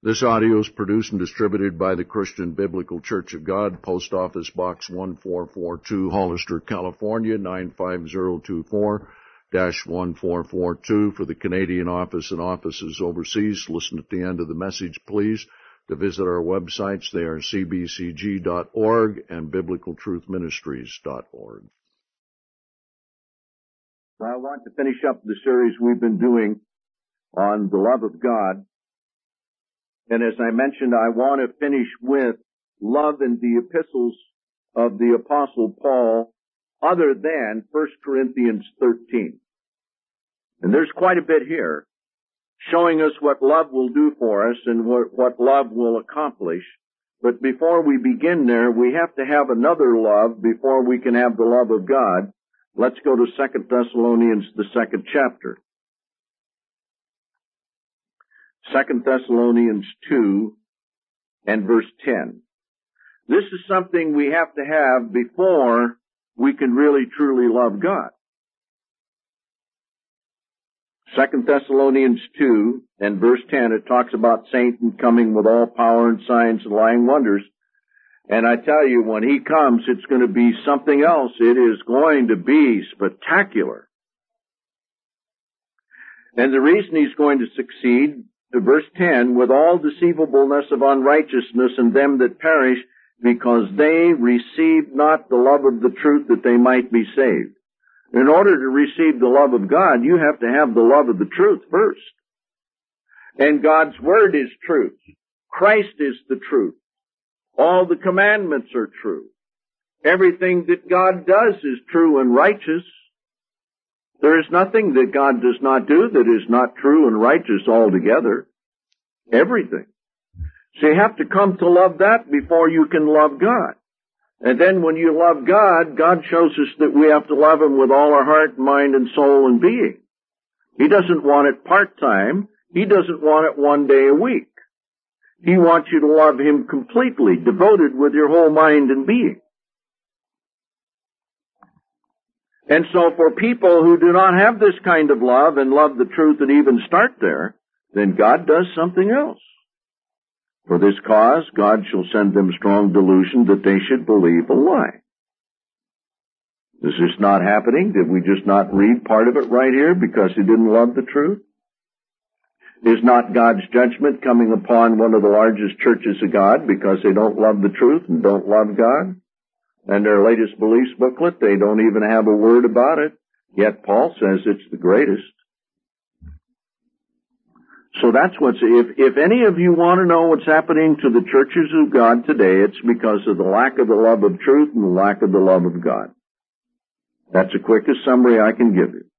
This audio is produced and distributed by the Christian Biblical Church of God, Post Office Box 1442, Hollister, California, 95024-1442. For the Canadian office and offices overseas, listen at the end of the message, please, to visit our websites. They are cbcg.org and biblicaltruthministries.org. I want to finish up the series we've been doing on the love of God. And as I mentioned, I want to finish with love in the epistles of the Apostle Paul other than 1 Corinthians 13. And there's quite a bit here showing us what love will do for us and what love will accomplish. But before we begin there, we have to have another love before we can have the love of God. Let's go to 2 Thessalonians, the 2nd chapter. 2 Thessalonians 2 and verse 10. This is something we have to have before we can really truly love God. 2 Thessalonians 2 and verse 10, it talks about Satan coming with all power and signs and lying wonders. And I tell you, when he comes, it's going to be something else. It is going to be spectacular. And the reason he's going to succeed, verse 10, with all deceivableness of unrighteousness in them that perish, because they receive not the love of the truth that they might be saved. In order to receive the love of God, you have to have the love of the truth first. And God's Word is truth. Christ is the truth. All the commandments are true. Everything that God does is true and righteous. There is nothing that God does not do that is not true and righteous altogether. Everything. So you have to come to love that before you can love God. And then when you love God, God shows us that we have to love Him with all our heart, mind, and soul and being. He doesn't want it part-time. He doesn't want it one day a week. He wants you to love Him completely, devoted with your whole mind and being. And so for people who do not have this kind of love and love the truth and even start there, then God does something else. For this cause, God shall send them strong delusion that they should believe a lie. Is this not happening? Did we just not read part of it right here because he didn't love the truth? Is not God's judgment coming upon one of the largest churches of God because they don't love the truth and don't love God? And their latest beliefs booklet, they don't even have a word about it. Yet Paul says it's the greatest. So that's if any of you want to know what's happening to the churches of God today, it's because of the lack of the love of truth and the lack of the love of God. That's the quickest summary I can give you.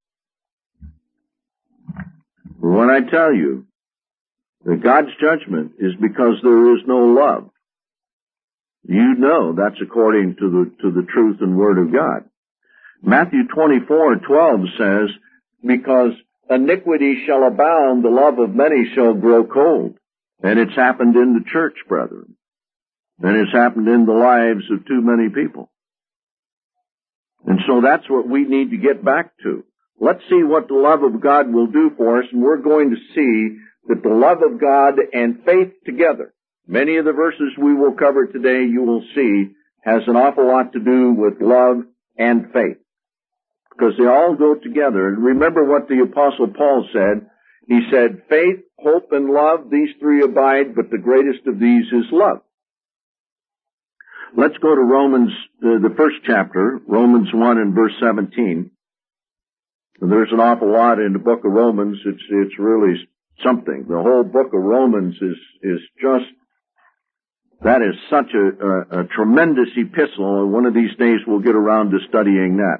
When I tell you that God's judgment is because there is no love, you know that's according to the truth and Word of God. Matthew 24:12 says, because iniquity shall abound, the love of many shall grow cold. And it's happened in the church, brethren. And it's happened in the lives of too many people. And so that's what we need to get back to. Let's see what the love of God will do for us, and we're going to see that the love of God and faith together, many of the verses we will cover today, you will see, has an awful lot to do with love and faith. Because they all go together. And remember what the Apostle Paul said. He said, faith, hope, and love, these three abide, but the greatest of these is love. Let's go to Romans, the first chapter, Romans 1 and verse 17. There's an awful lot in the book of Romans. It's really something. The whole book of Romans is just, that is such a tremendous epistle, and one of these days we'll get around to studying that.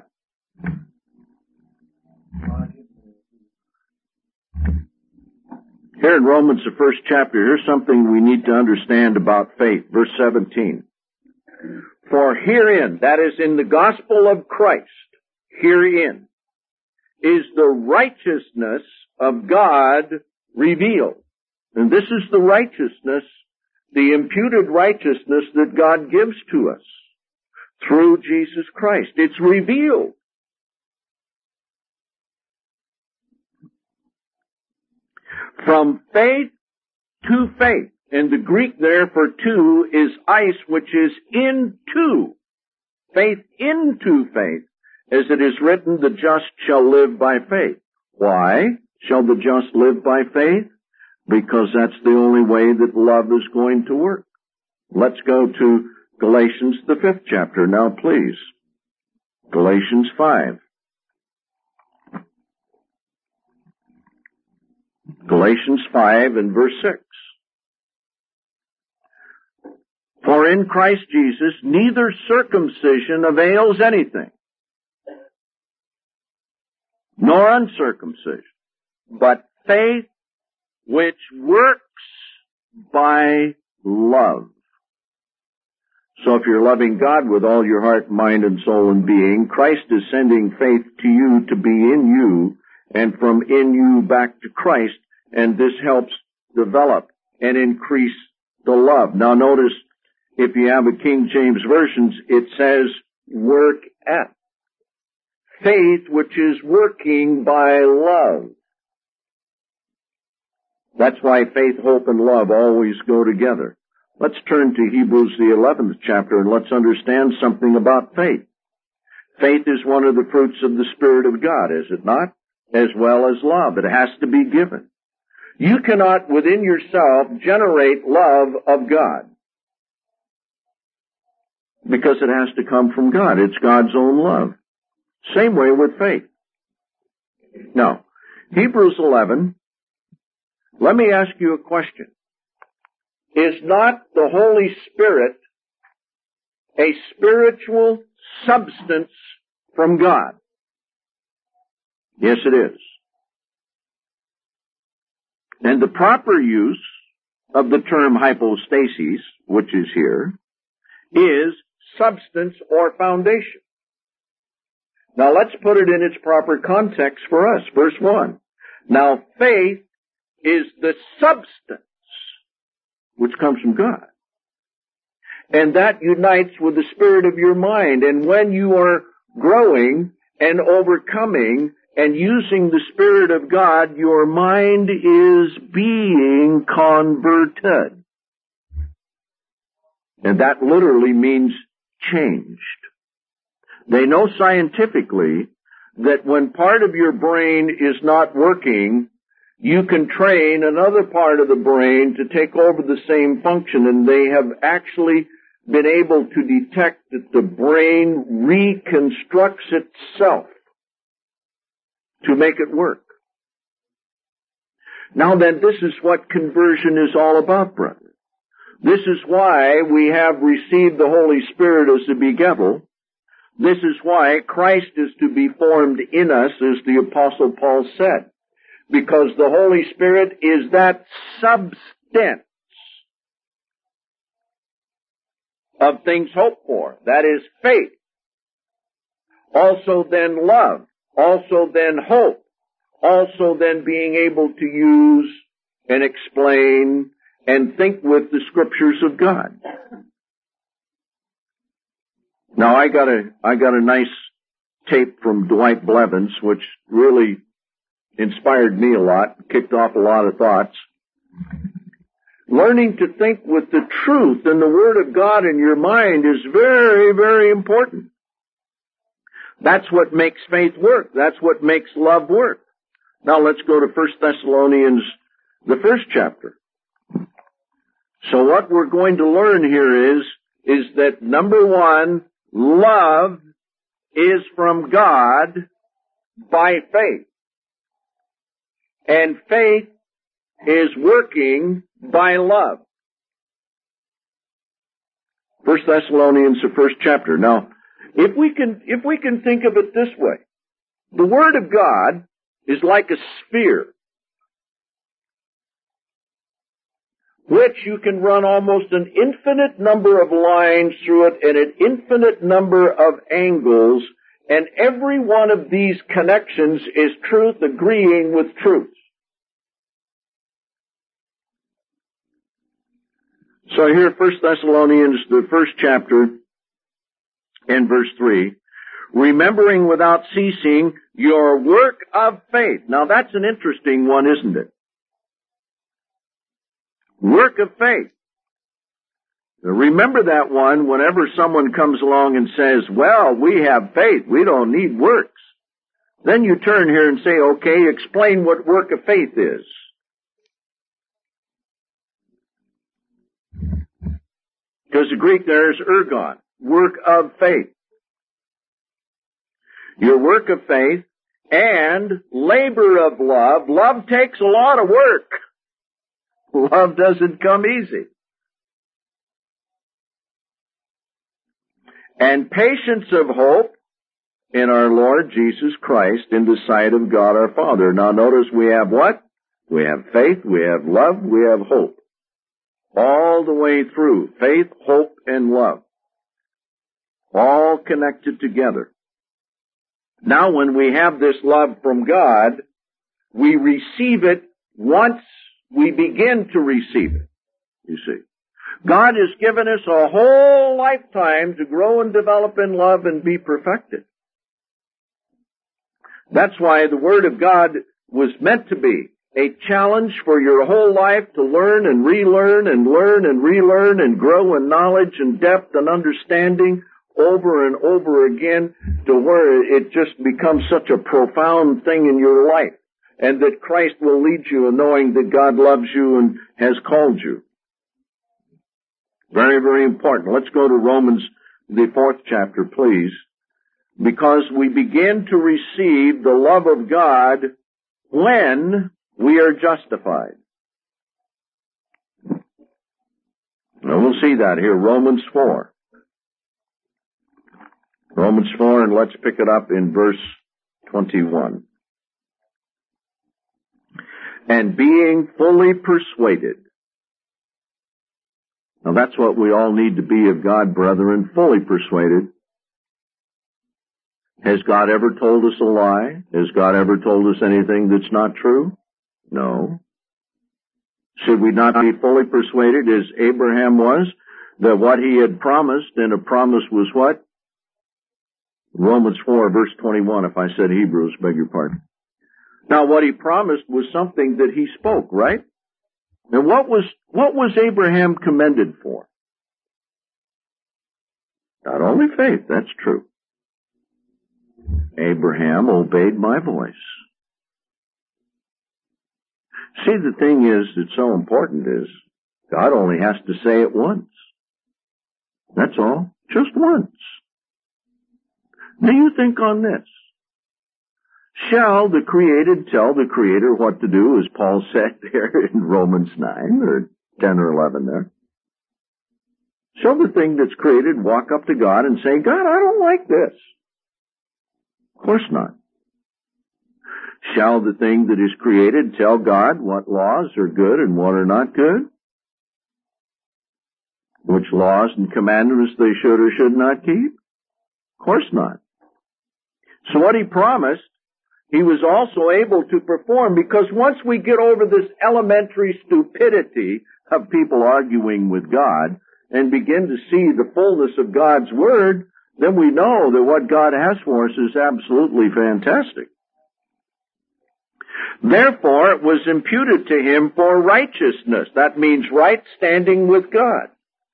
Here in Romans, the first chapter, here's something we need to understand about faith. Verse 17. For herein, that is in the gospel of Christ, herein is the righteousness of God revealed. And this is the righteousness, the imputed righteousness that God gives to us through Jesus Christ. It's revealed. From faith to faith. And the Greek there for to is eis, which is into. Faith into faith. As it is written, the just shall live by faith. Why shall the just live by faith? Because that's the only way that love is going to work. Let's go to Galatians, the 5th chapter now, please. Galatians 5. Galatians 5 and verse 6. For in Christ Jesus neither circumcision avails anything, nor uncircumcision, but faith which works by love. So if you're loving God with all your heart, mind, and soul and being, Christ is sending faith to you to be in you, and from in you back to Christ, and this helps develop and increase the love. Now notice, if you have a King James Version, it says, work at. Faith which is working by love. That's why faith, hope, and love always go together. Let's turn to Hebrews, the 11th chapter, and let's understand something about faith. Faith is one of the fruits of the Spirit of God, is it not? As well as love. It has to be given. You cannot within yourself generate love of God, because it has to come from God. It's God's own love. Same way with faith. Now, Hebrews 11, let me ask you a question. Is not the Holy Spirit a spiritual substance from God? Yes, it is. And the proper use of the term hypostasis, which is here, is substance or foundation. Now let's put it in its proper context for us. Verse 1. Now faith is the substance which comes from God. And that unites with the spirit of your mind. And when you are growing and overcoming and using the Spirit of God, your mind is being converted. And that literally means changed. They know scientifically that when part of your brain is not working, you can train another part of the brain to take over the same function, and they have actually been able to detect that the brain reconstructs itself to make it work. Now then, this is what conversion is all about, brother. This is why we have received the Holy Spirit as the begettal. This is why Christ is to be formed in us, as the Apostle Paul said. Because the Holy Spirit is that substance of things hoped for. That is faith. Also then love. Also then hope. Also then being able to use and explain and think with the Scriptures of God. Now I got a nice tape from Dwight Blevins, which really inspired me a lot, kicked off a lot of thoughts. Learning to think with the truth and the Word of God in your mind is very, very important. That's what makes faith work. That's what makes love work. Now let's go to 1 Thessalonians, the 1st chapter. So what we're going to learn here is that number one, love is from God by faith. And faith is working by love. 1 Thessalonians, the 1st chapter. Now, if we can think of it this way, the Word of God is like a sphere, which you can run almost an infinite number of lines through it and an infinite number of angles, and every one of these connections is truth agreeing with truth. So here, 1 Thessalonians, the 1st chapter, and verse 3, remembering without ceasing your work of faith. Now that's an interesting one, isn't it? Work of faith. Remember that one whenever someone comes along and says, well, we have faith, we don't need works. Then you turn here and say, okay, explain what work of faith is. Because the Greek there is ergon, work of faith. Your work of faith and labor of love. Love takes a lot of work. Love doesn't come easy. And patience of hope in our Lord Jesus Christ in the sight of God our Father. Now notice we have what? We have faith, we have love, we have hope. All the way through. Faith, hope, and love. All connected together. Now when we have this love from God, we receive it once we begin to receive it. You see. God has given us a whole lifetime to grow and develop in love and be perfected. That's why the Word of God was meant to be a challenge for your whole life to learn and relearn and learn and relearn and grow in knowledge and depth and understanding over and over again to where it just becomes such a profound thing in your life, and that Christ will lead you in knowing that God loves you and has called you. Very, very important. Let's go to Romans, the 4th chapter, please. Because we begin to receive the love of God when we are justified. Now we'll see that here, Romans 4. Romans 4, and let's pick it up in verse 21. And being fully persuaded. Now that's what we all need to be of God, brethren, fully persuaded. Has God ever told us a lie? Has God ever told us anything that's not true? No. Should we not be fully persuaded, as Abraham was, that what he had promised, and a promise was what? Romans 4, verse 21, if I said Hebrews, beg your pardon. Now what he promised was something that he spoke, right? And what was Abraham commended for? Not only faith, that's true. Abraham obeyed my voice. See, the thing is that's so important is God only has to say it once. That's all. Just once. Now you think on this. Shall the created tell the Creator what to do, as Paul said there in Romans 9 or 10 or 11 there? Shall the thing that's created walk up to God and say, God, I don't like this? Of course not. Shall the thing that is created tell God what laws are good and what are not good? Which laws and commandments they should or should not keep? Of course not. So what he promised, he was also able to perform, because once we get over this elementary stupidity of people arguing with God and begin to see the fullness of God's Word, then we know that what God has for us is absolutely fantastic. Therefore, it was imputed to him for righteousness. That means right standing with God.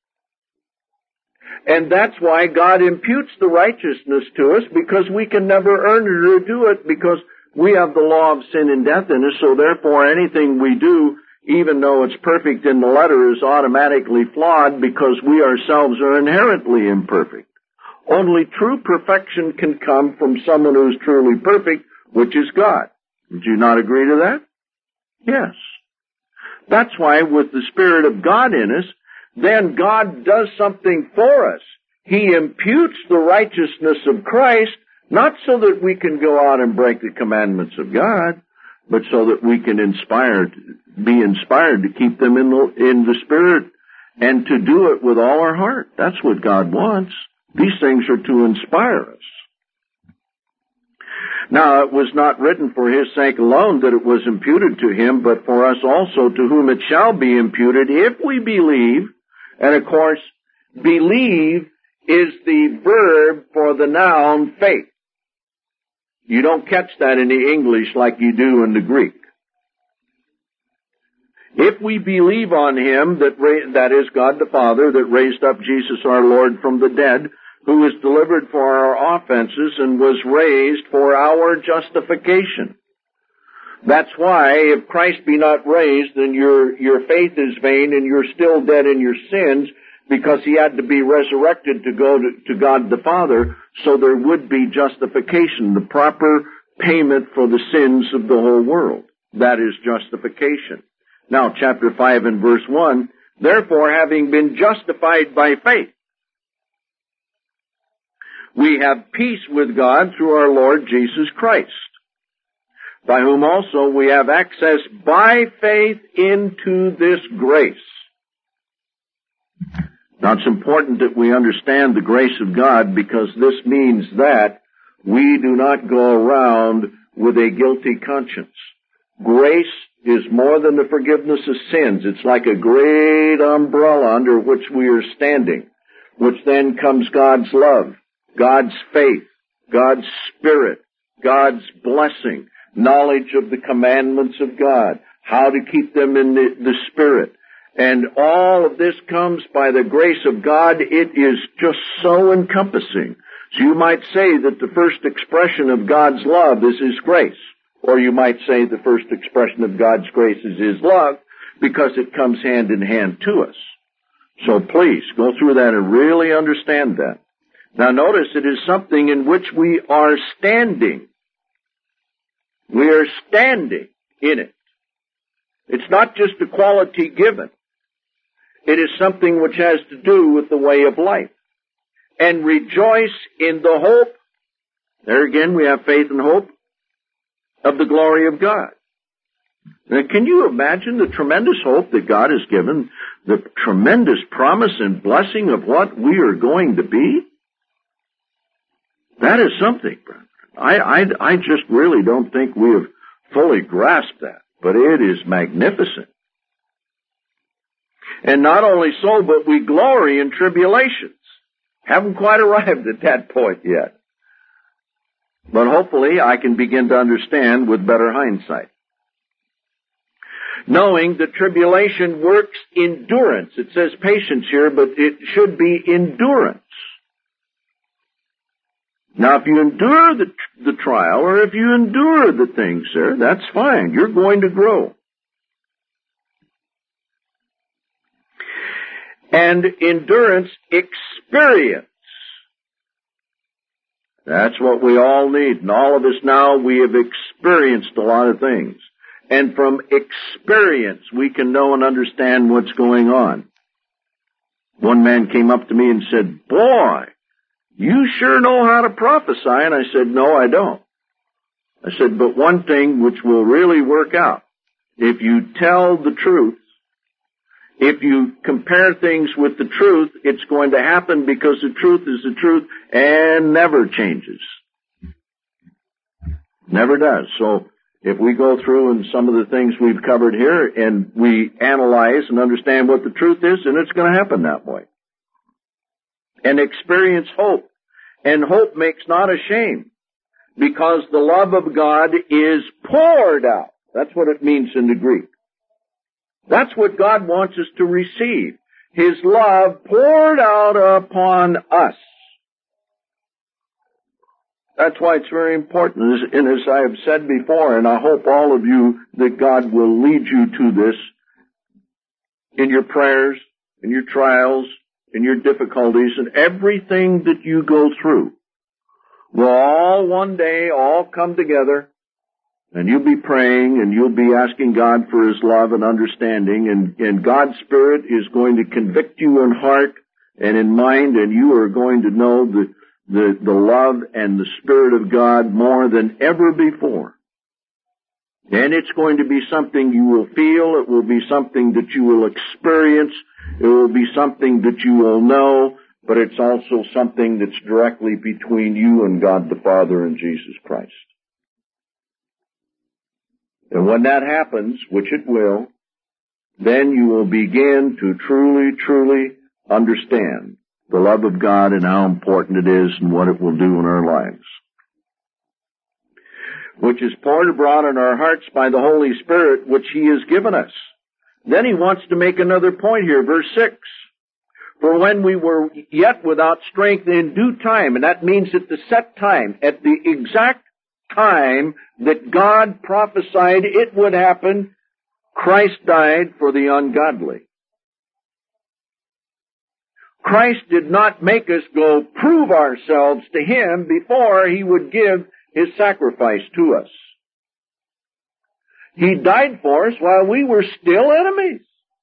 And that's why God imputes the righteousness to us, because we can never earn it or do it, because we have the law of sin and death in us. So therefore anything we do, even though it's perfect in the letter, is automatically flawed, because we ourselves are inherently imperfect. Only true perfection can come from someone who's truly perfect, which is God. Would you not agree to that? Yes. That's why with the Spirit of God in us, then God does something for us. He imputes the righteousness of Christ, not so that we can go out and break the commandments of God, but so that we can be inspired to keep them in the Spirit and to do it with all our heart. That's what God wants. These things are to inspire us. Now, it was not written for his sake alone that it was imputed to him, but for us also, to whom it shall be imputed if we believe. And of course, believe is the verb for the noun faith. You don't catch that in the English like you do in the Greek. If we believe on Him, that is God the Father, that raised up Jesus our Lord from the dead, who was delivered for our offenses and was raised for our justification. That's why, if Christ be not raised, then your faith is vain and you're still dead in your sins, because He had to be resurrected to go to God the Father, so there would be justification, the proper payment for the sins of the whole world. That is justification. Now, chapter 5 and verse 1, therefore, having been justified by faith, we have peace with God through our Lord Jesus Christ, by whom also we have access by faith into this grace. Now, it's important that we understand the grace of God, because this means that we do not go around with a guilty conscience. Grace is more than the forgiveness of sins. It's like a great umbrella under which we are standing, which then comes God's love, God's faith, God's Spirit, God's blessing, knowledge of the commandments of God, how to keep them in the Spirit. And all of this comes by the grace of God. It is just so encompassing. So you might say that the first expression of God's love is His grace. Or you might say the first expression of God's grace is His love, because it comes hand in hand to us. So please, go through that and really understand that. Now notice, it is something in which we are standing. We are standing in it. It's not just a quality given. It is something which has to do with the way of life. And rejoice in the hope. There again, we have faith and hope of the glory of God. Now, can you imagine the tremendous hope that God has given, the tremendous promise and blessing of what we are going to be? That is something, brethren. I just really don't think we have fully grasped that, but it is magnificent. And not only so, but we glory in tribulations. Haven't quite arrived at that point yet. But hopefully I can begin to understand with better hindsight. Knowing that tribulation works endurance. It says patience here, but it should be endurance. Now, if you endure the trial, or if you endure the things, sir, that's fine. You're going to grow. And endurance, experience. That's what we all need. And all of us now, we have experienced a lot of things. And from experience, we can know and understand what's going on. One man came up to me and said, "Boy, you sure know how to prophesy." And I said, "No, I don't." I said, "But one thing which will really work out, if you tell the truth, if you compare things with the truth, it's going to happen, because the truth is the truth and never changes." Never does. So if we go through and some of the things we've covered here and we analyze and understand what the truth is, then it's going to happen that way. And experience hope. And hope makes not ashamed, because the love of God is poured out. That's what it means in the Greek. That's what God wants us to receive. His love poured out upon us. That's why it's very important. And as I have said before, and I hope all of you, that God will lead you to this in your prayers, in your trials, in your difficulties, and everything that you go through will all one day all come together. And you'll be praying, and you'll be asking God for His love and understanding, and God's Spirit is going to convict you in heart and in mind, and you are going to know the love and the Spirit of God more than ever before. And it's going to be something you will feel, it will be something that you will experience, it will be something that you will know, but it's also something that's directly between you and God the Father and Jesus Christ. And when that happens, which it will, then you will begin to truly, truly understand the love of God and how important it is and what it will do in our lives. Which is poured abroad in our hearts by the Holy Spirit, which He has given us. Then he wants to make another point here, verse 6. For when we were yet without strength, in due time, and that means at the set time, at the exact time that God prophesied it would happen, Christ died for the ungodly. Christ did not make us go prove ourselves to Him before He would give His sacrifice to us. He died for us while we were still enemies.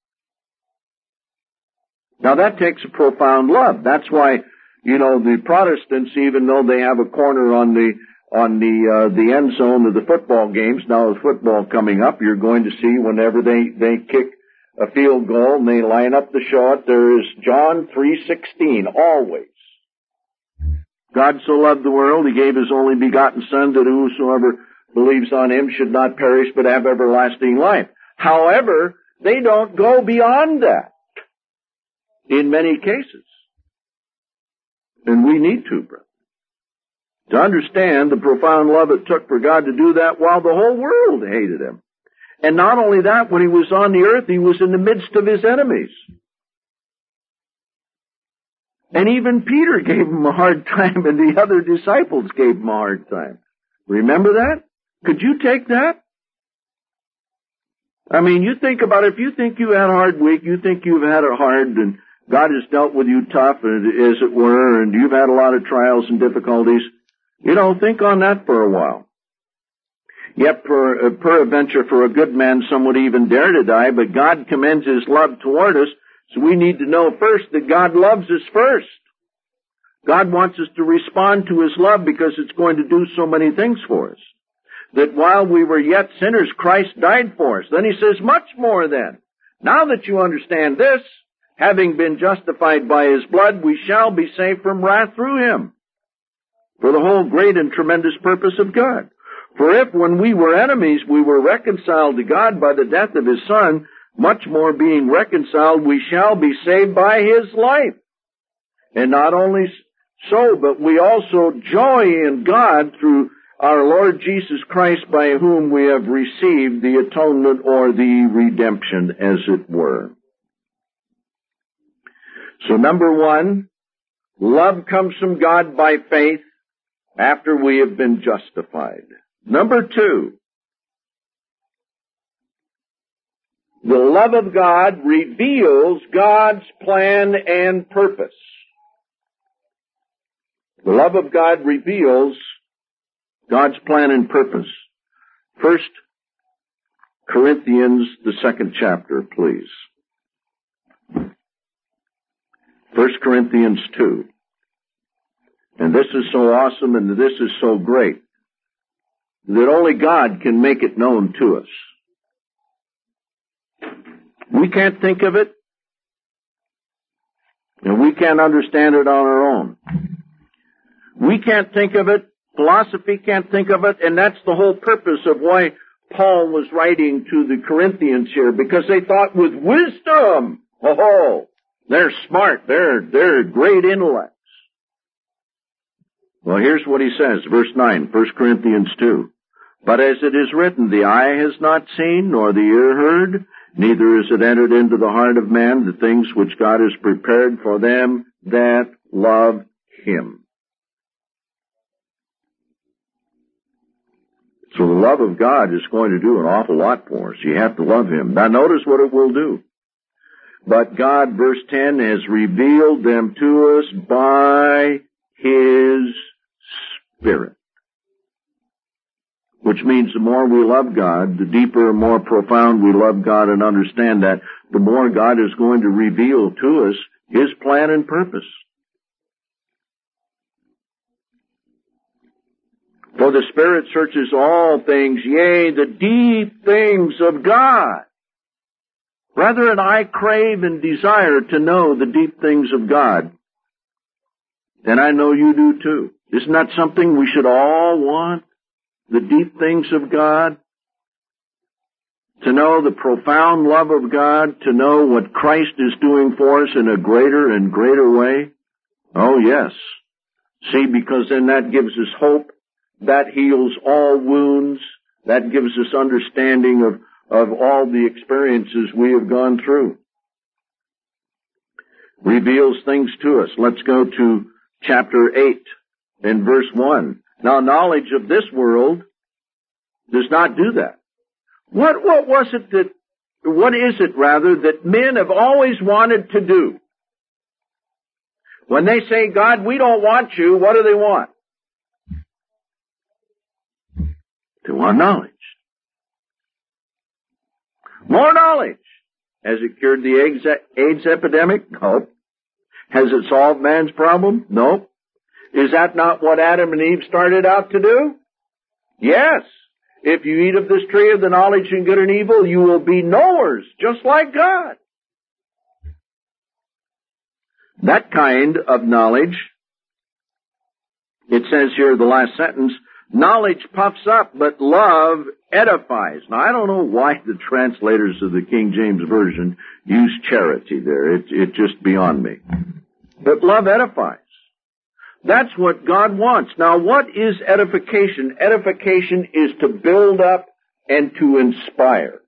Now that takes a profound love. That's why, the Protestants, even though they have a corner on the end zone of the football games, now with football coming up, you're going to see whenever they kick a field goal and they line up the shot, there is John 3:16, always. God so loved the world, He gave His only begotten Son, that whosoever believes on Him should not perish but have everlasting life. However, they don't go beyond that in many cases. And we need to, brother, to understand the profound love it took for God to do that while the whole world hated Him. And not only that, when He was on the earth, He was in the midst of His enemies. And even Peter gave Him a hard time, and the other disciples gave Him a hard time. Remember that? Could you take that? I mean, you think about it. If you think you had a hard week, you think you've had it hard, and God has dealt with you tough, as it were, and you've had a lot of trials and difficulties, think on that for a while. Yet peradventure for a good man some would even dare to die, but God commends His love toward us, so we need to know first that God loves us first. God wants us to respond to His love because it's going to do so many things for us. That while we were yet sinners, Christ died for us. Then He says, much more then. Now that you understand this, having been justified by His blood, we shall be saved from wrath through Him. For the whole great and tremendous purpose of God. For if when we were enemies we were reconciled to God by the death of His Son, much more being reconciled we shall be saved by His life. And not only so, but we also joy in God through our Lord Jesus Christ, by whom we have received the atonement or the redemption, as it were. So number one, love comes from God by faith after we have been justified. Number two, the love of God reveals God's plan and purpose. The love of God reveals God's plan and purpose. 1 Corinthians, the 2nd chapter, please. 1 Corinthians 2. And this is so awesome and this is so great that only God can make it known to us. We can't think of it, and we can't understand it on our own. We can't think of it, philosophy can't think of it, and that's the whole purpose of why Paul was writing to the Corinthians here, because they thought with wisdom, they're smart, they're great intellects. Well, here's what he says, verse 9, 1 Corinthians 2. But as it is written, the eye has not seen, nor the ear heard, neither is it entered into the heart of man the things which God has prepared for them that love Him. So the love of God is going to do an awful lot for us. You have to love Him. Now notice what it will do. But God, verse 10, has revealed them to us by His Spirit. Which means the more we love God, the deeper and more profound we love God and understand that, the more God is going to reveal to us His plan and purpose. For the Spirit searches all things, yea, the deep things of God. Brethren, I crave and desire to know the deep things of God. And I know you do too. Isn't that something we should all want? The deep things of God? To know the profound love of God? To know what Christ is doing for us in a greater and greater way? Oh yes. See, because then that gives us hope. That heals all wounds. That gives us understanding of all the experiences we have gone through. Reveals things to us. Let's go to chapter 8 in verse 1. Now, knowledge of this world does not do that. What is it that men have always wanted to do? When they say, God, we don't want you, what do they want? They want knowledge. More knowledge. Has it cured the AIDS epidemic? No. Has it solved man's problem? No. Is that not what Adam and Eve started out to do? Yes. If you eat of this tree of the knowledge of good and evil, you will be knowers, just like God. That kind of knowledge, it says here, the last sentence, knowledge puffs up, but love edifies. Now, I don't know why the translators of the King James Version use charity there. It's just beyond me. But love edifies. That's what God wants. Now, what is edification? Edification is to build up and to inspire.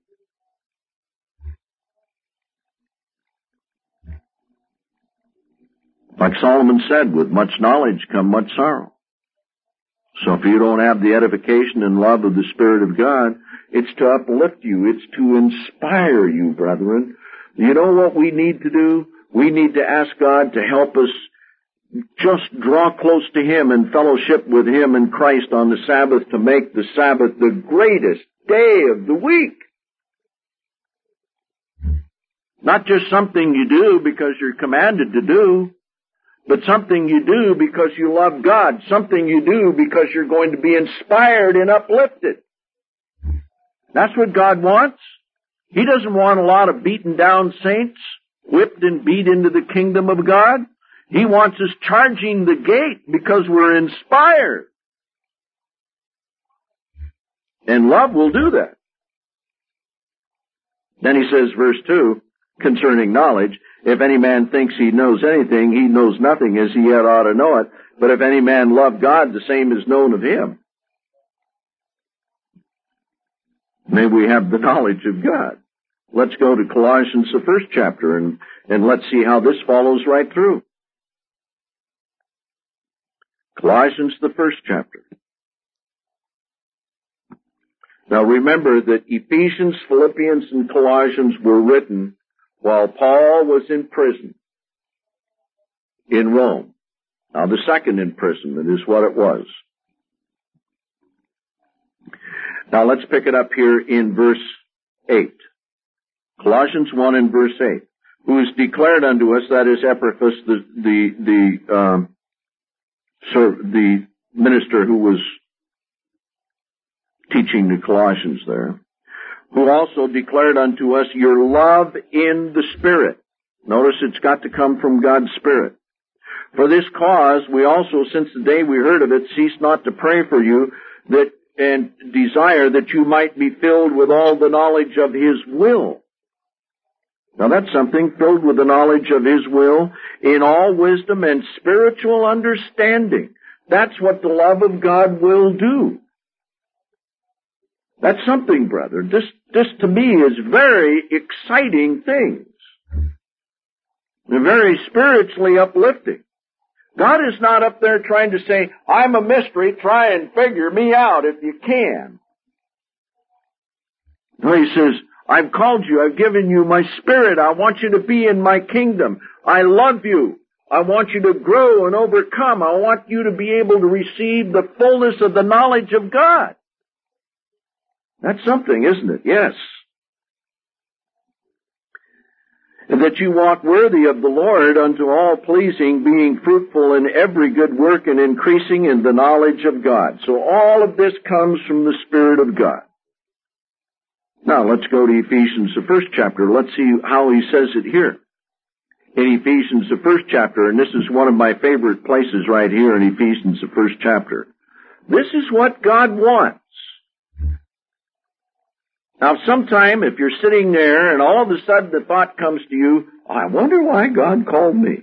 Like Solomon said, with much knowledge come much sorrow. So if you don't have the edification and love of the Spirit of God, it's to uplift you. It's to inspire you, brethren. You know what we need to do? We need to ask God to help us just draw close to Him and fellowship with Him and Christ on the Sabbath to make the Sabbath the greatest day of the week. Not just something you do because you're commanded to do, but something you do because you love God. Something you do because you're going to be inspired and uplifted. That's what God wants. He doesn't want a lot of beaten down saints, whipped and beat into the kingdom of God. He wants us charging the gate because we're inspired. And love will do that. Then he says, verse 2, concerning knowledge, if any man thinks he knows anything, he knows nothing as he yet ought to know it. But if any man love God, the same is known of him. May we have the knowledge of God. Let's go to Colossians, the first chapter, and let's see how this follows right through. Colossians, the first chapter. Now remember that Ephesians, Philippians, and Colossians were written while Paul was in prison in Rome. Now the second imprisonment is what it was. Now let's pick it up here in verse 8. Colossians 1 and verse 8. Who is declared unto us, that is Epaphras, the minister who was teaching the Colossians there, who also declared unto us your love in the Spirit. Notice it's got to come from God's Spirit. For this cause we also, since the day we heard of it, cease not to pray for you, that and desire that you might be filled with all the knowledge of His will. Now that's something, filled with the knowledge of His will, in all wisdom and spiritual understanding. That's what the love of God will do. That's something, brother. This to me is very exciting things. They're very spiritually uplifting. God is not up there trying to say, I'm a mystery, try and figure me out if you can. No, He says, I've called you, I've given you my Spirit, I want you to be in my kingdom. I love you. I want you to grow and overcome. I want you to be able to receive the fullness of the knowledge of God. That's something, isn't it? Yes. And that you walk worthy of the Lord unto all pleasing, being fruitful in every good work and increasing in the knowledge of God. So all of this comes from the Spirit of God. Now let's go to Ephesians, the first chapter. Let's see how he says it here. In Ephesians, the first chapter, and this is one of my favorite places right here in Ephesians, the first chapter. This is what God wants. Now sometime if you're sitting there and all of a sudden the thought comes to you, I wonder why God called me.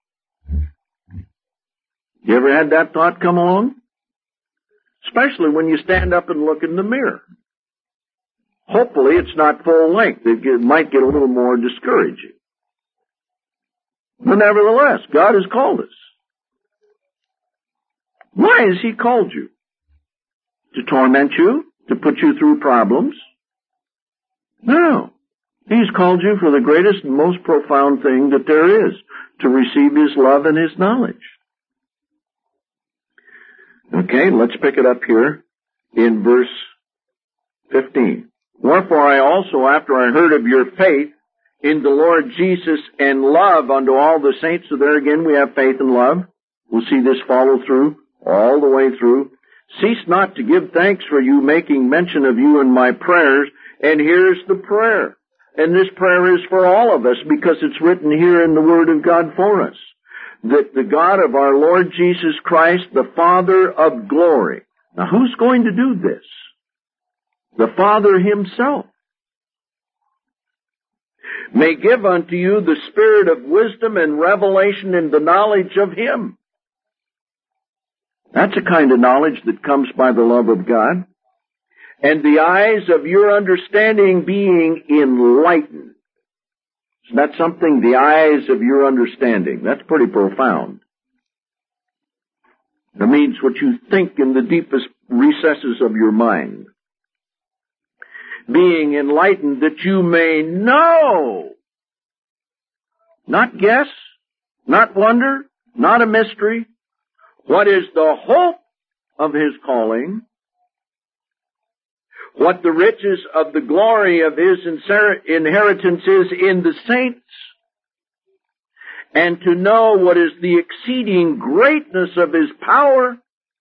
You ever had that thought come along? Especially when you stand up and look in the mirror. Hopefully it's not full length. It might get a little more discouraging. But nevertheless, God has called us. Why has He called you? To torment you? To put you through problems? No. He's called you for the greatest and most profound thing that there is, to receive His love and His knowledge. Okay, let's pick it up here in verse 15. Wherefore I also, after I heard of your faith in the Lord Jesus and love unto all the saints, so there again we have faith and love. We'll see this follow through, all the way through. Cease not to give thanks for you, making mention of you in my prayers. And here's the prayer. And this prayer is for all of us, because it's written here in the Word of God for us. That the God of our Lord Jesus Christ, the Father of glory. Now who's going to do this? The Father Himself. May give unto you the spirit of wisdom and revelation in the knowledge of Him. That's a kind of knowledge that comes by the love of God. And the eyes of your understanding being enlightened. Isn't that something? The eyes of your understanding. That's pretty profound. That means what you think in the deepest recesses of your mind. Being enlightened, that you may know. Not guess, not wonder, not a mystery. What is the hope of His calling? What the riches of the glory of His inheritance is in the saints? And to know what is the exceeding greatness of His power?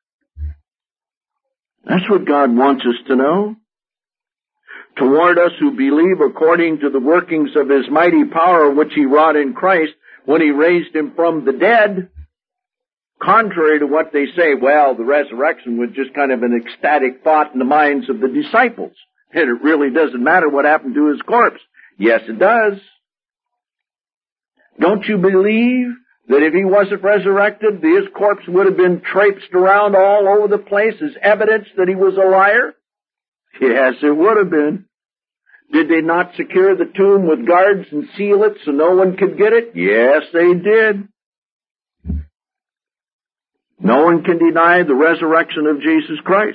That's what God wants us to know. Toward us who believe, according to the workings of His mighty power which He wrought in Christ when He raised Him from the dead. Contrary to what they say, well, the resurrection was just kind of an ecstatic thought in the minds of the disciples. And it really doesn't matter what happened to His corpse. Yes, it does. Don't you believe that if He wasn't resurrected, His corpse would have been traipsed around all over the place as evidence that He was a liar? Yes, it would have been. Did they not secure the tomb with guards and seal it so no one could get it? Yes, they did. No one can deny the resurrection of Jesus Christ.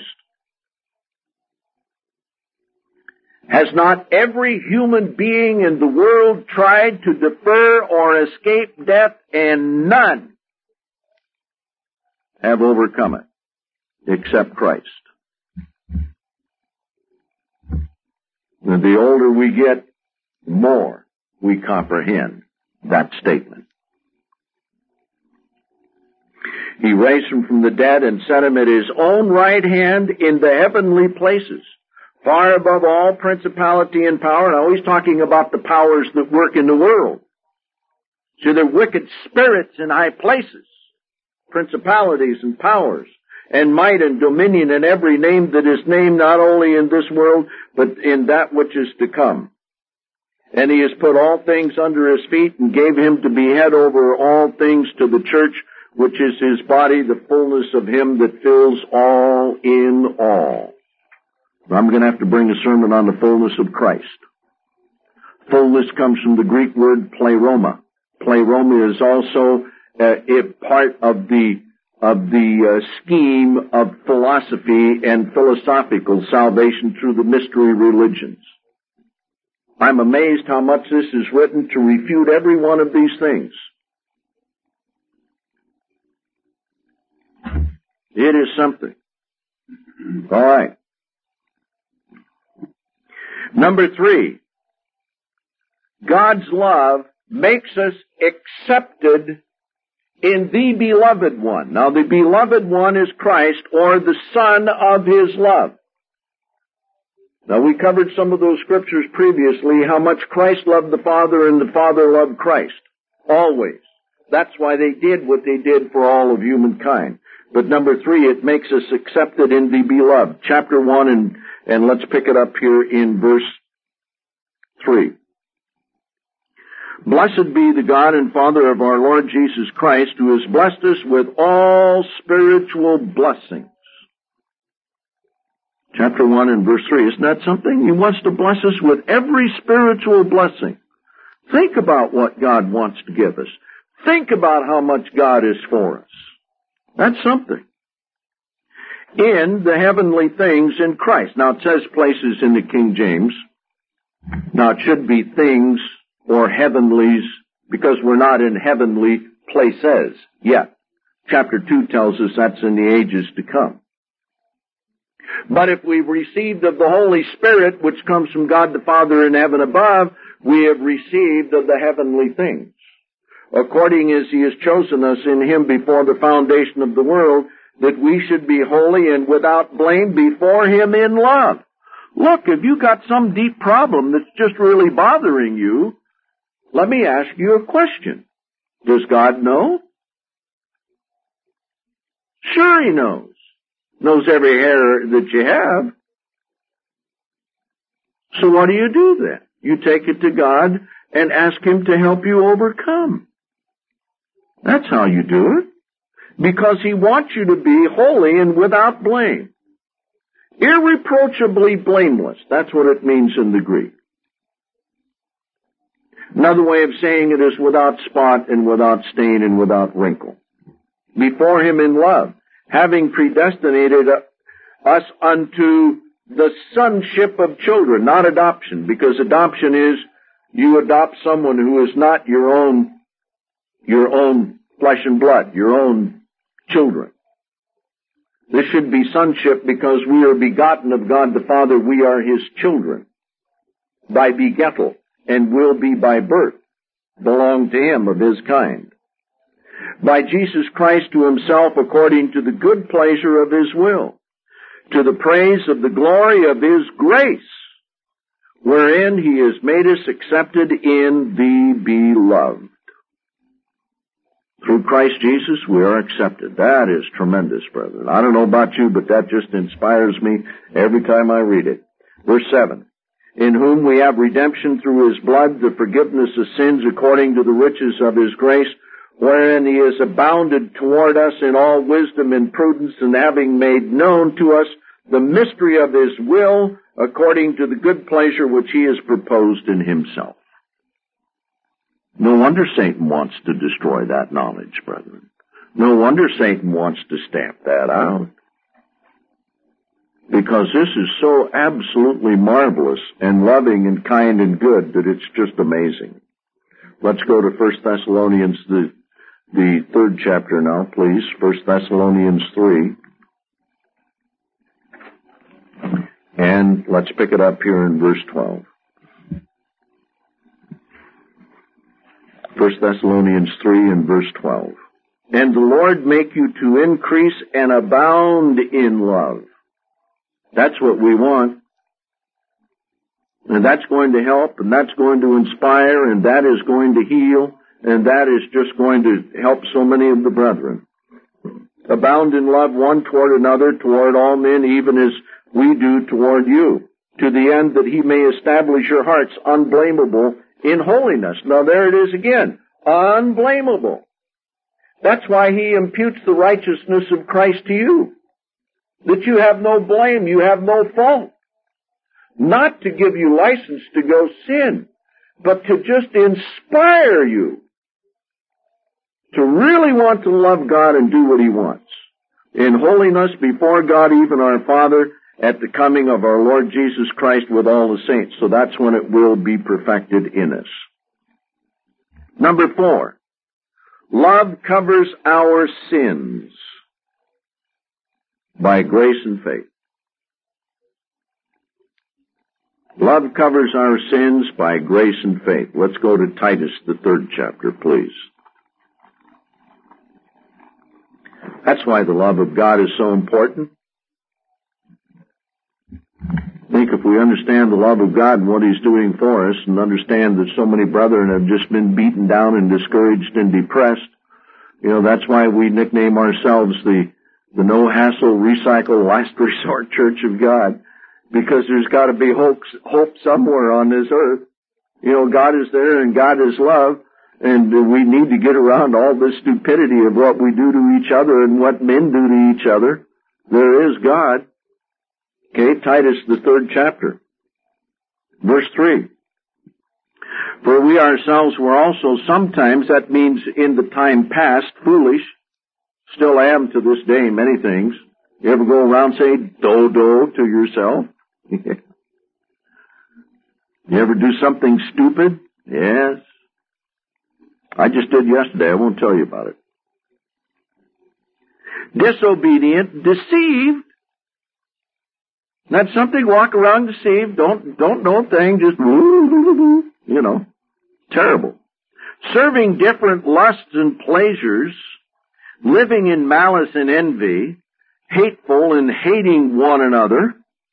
Has not every human being in the world tried to defer or escape death, and none have overcome it except Christ? And the older we get, the more we comprehend that statement. He raised Him from the dead and set Him at His own right hand in the heavenly places, far above all principality and power. Now He's talking about the powers that work in the world. So they're wicked spirits in high places, principalities and powers, and might and dominion and every name that is named not only in this world, but in that which is to come. And He has put all things under His feet and gave Him to be head over all things to the church, which is His body, the fullness of Him that fills all in all. I'm going to have to bring a sermon on the fullness of Christ. Fullness comes from the Greek word pleroma. Pleroma is also a part of the scheme of philosophy and philosophical salvation through the mystery religions. I'm amazed how much this is written to refute every one of these things. It is something. All right. Number 3. God's love makes us accepted in the Beloved One. Now, the Beloved One is Christ, or the Son of His love. Now, we covered some of those scriptures previously, how much Christ loved the Father and the Father loved Christ. Always. That's why they did what they did for all of humankind. But number 3, it makes us accepted in the Beloved. Chapter 1, and let's pick it up here in verse 3. Blessed be the God and Father of our Lord Jesus Christ, who has blessed us with all spiritual blessings. Chapter 1 and verse 3. Isn't that something? He wants to bless us with every spiritual blessing. Think about what God wants to give us. Think about how much God is for us. That's something. In the heavenly things in Christ. Now it says places in the King James. Now it should be things or heavenlies because we're not in heavenly places yet. Chapter 2 tells us that's in the ages to come. But if we've received of the Holy Spirit, which comes from God the Father in heaven above, we have received of the heavenly things. According as He has chosen us in Him before the foundation of the world, that we should be holy and without blame before Him in love. Look, if you got some deep problem that's just really bothering you, let me ask you a question. Does God know? Sure He knows. Knows every hair that you have. So what do you do then? You take it to God and ask Him to help you overcome. That's how you do it. Because He wants you to be holy and without blame. Irreproachably blameless. That's what it means in the Greek. Another way of saying it is without spot and without stain and without wrinkle. Before Him in love, having predestinated us unto the sonship of children, not adoption, because adoption is you adopt someone who is not your own flesh and blood, your own children. This should be sonship because we are begotten of God the Father. We are His children by begettal and will be by birth, belong to Him of His kind. By Jesus Christ to Himself according to the good pleasure of His will, to the praise of the glory of His grace, wherein He has made us accepted in the Beloved. Through Christ Jesus, we are accepted. That is tremendous, brethren. I don't know about you, but that just inspires me every time I read it. Verse 7. In whom we have redemption through His blood, the forgiveness of sins according to the riches of His grace, wherein He has abounded toward us in all wisdom and prudence, and having made known to us the mystery of His will, according to the good pleasure which He has proposed in Himself. No wonder Satan wants to destroy that knowledge, brethren. No wonder Satan wants to stamp that out. Because this is so absolutely marvelous and loving and kind and good that it's just amazing. Let's go to 1 Thessalonians, the 3rd chapter now, please. 1 Thessalonians 3. And let's pick it up here in verse 12. 1 Thessalonians 3 and verse 12. And the Lord make you to increase and abound in love. That's what we want. And that's going to help, and that's going to inspire, and that is going to heal, and that is just going to help so many of the brethren. Abound in love one toward another, toward all men, even as we do toward you, to the end that He may establish your hearts unblameable in holiness. Now there it is again. Unblameable. That's why He imputes the righteousness of Christ to you. That you have no blame, you have no fault. Not to give you license to go sin, but to just inspire you to really want to love God and do what He wants. In holiness before God, even our Father, at the coming of our Lord Jesus Christ with all the saints. So that's when it will be perfected in us. Number 4. Love covers our sins by grace and faith. Love covers our sins by grace and faith. Let's go to Titus, the 3rd chapter, please. That's why the love of God is so important. I think if we understand the love of God and what He's doing for us, and understand that so many brethren have just been beaten down and discouraged and depressed, that's why we nickname ourselves the no-hassle, recycle, last resort Church of God. Because there's got to be hope somewhere on this earth. God is there and God is love, and we need to get around all this stupidity of what we do to each other and what men do to each other. There is God. Okay, Titus, the 3rd chapter, verse 3. For we ourselves were also sometimes, that means in the time past, foolish, still am to this day many things. You ever go around say do to yourself? You ever do something stupid? Yes. I just did yesterday. I won't tell you about it. Disobedient, deceived. That's something, walk around deceived, don't know a thing, just terrible. Serving different lusts and pleasures, living in malice and envy, hateful and hating one another.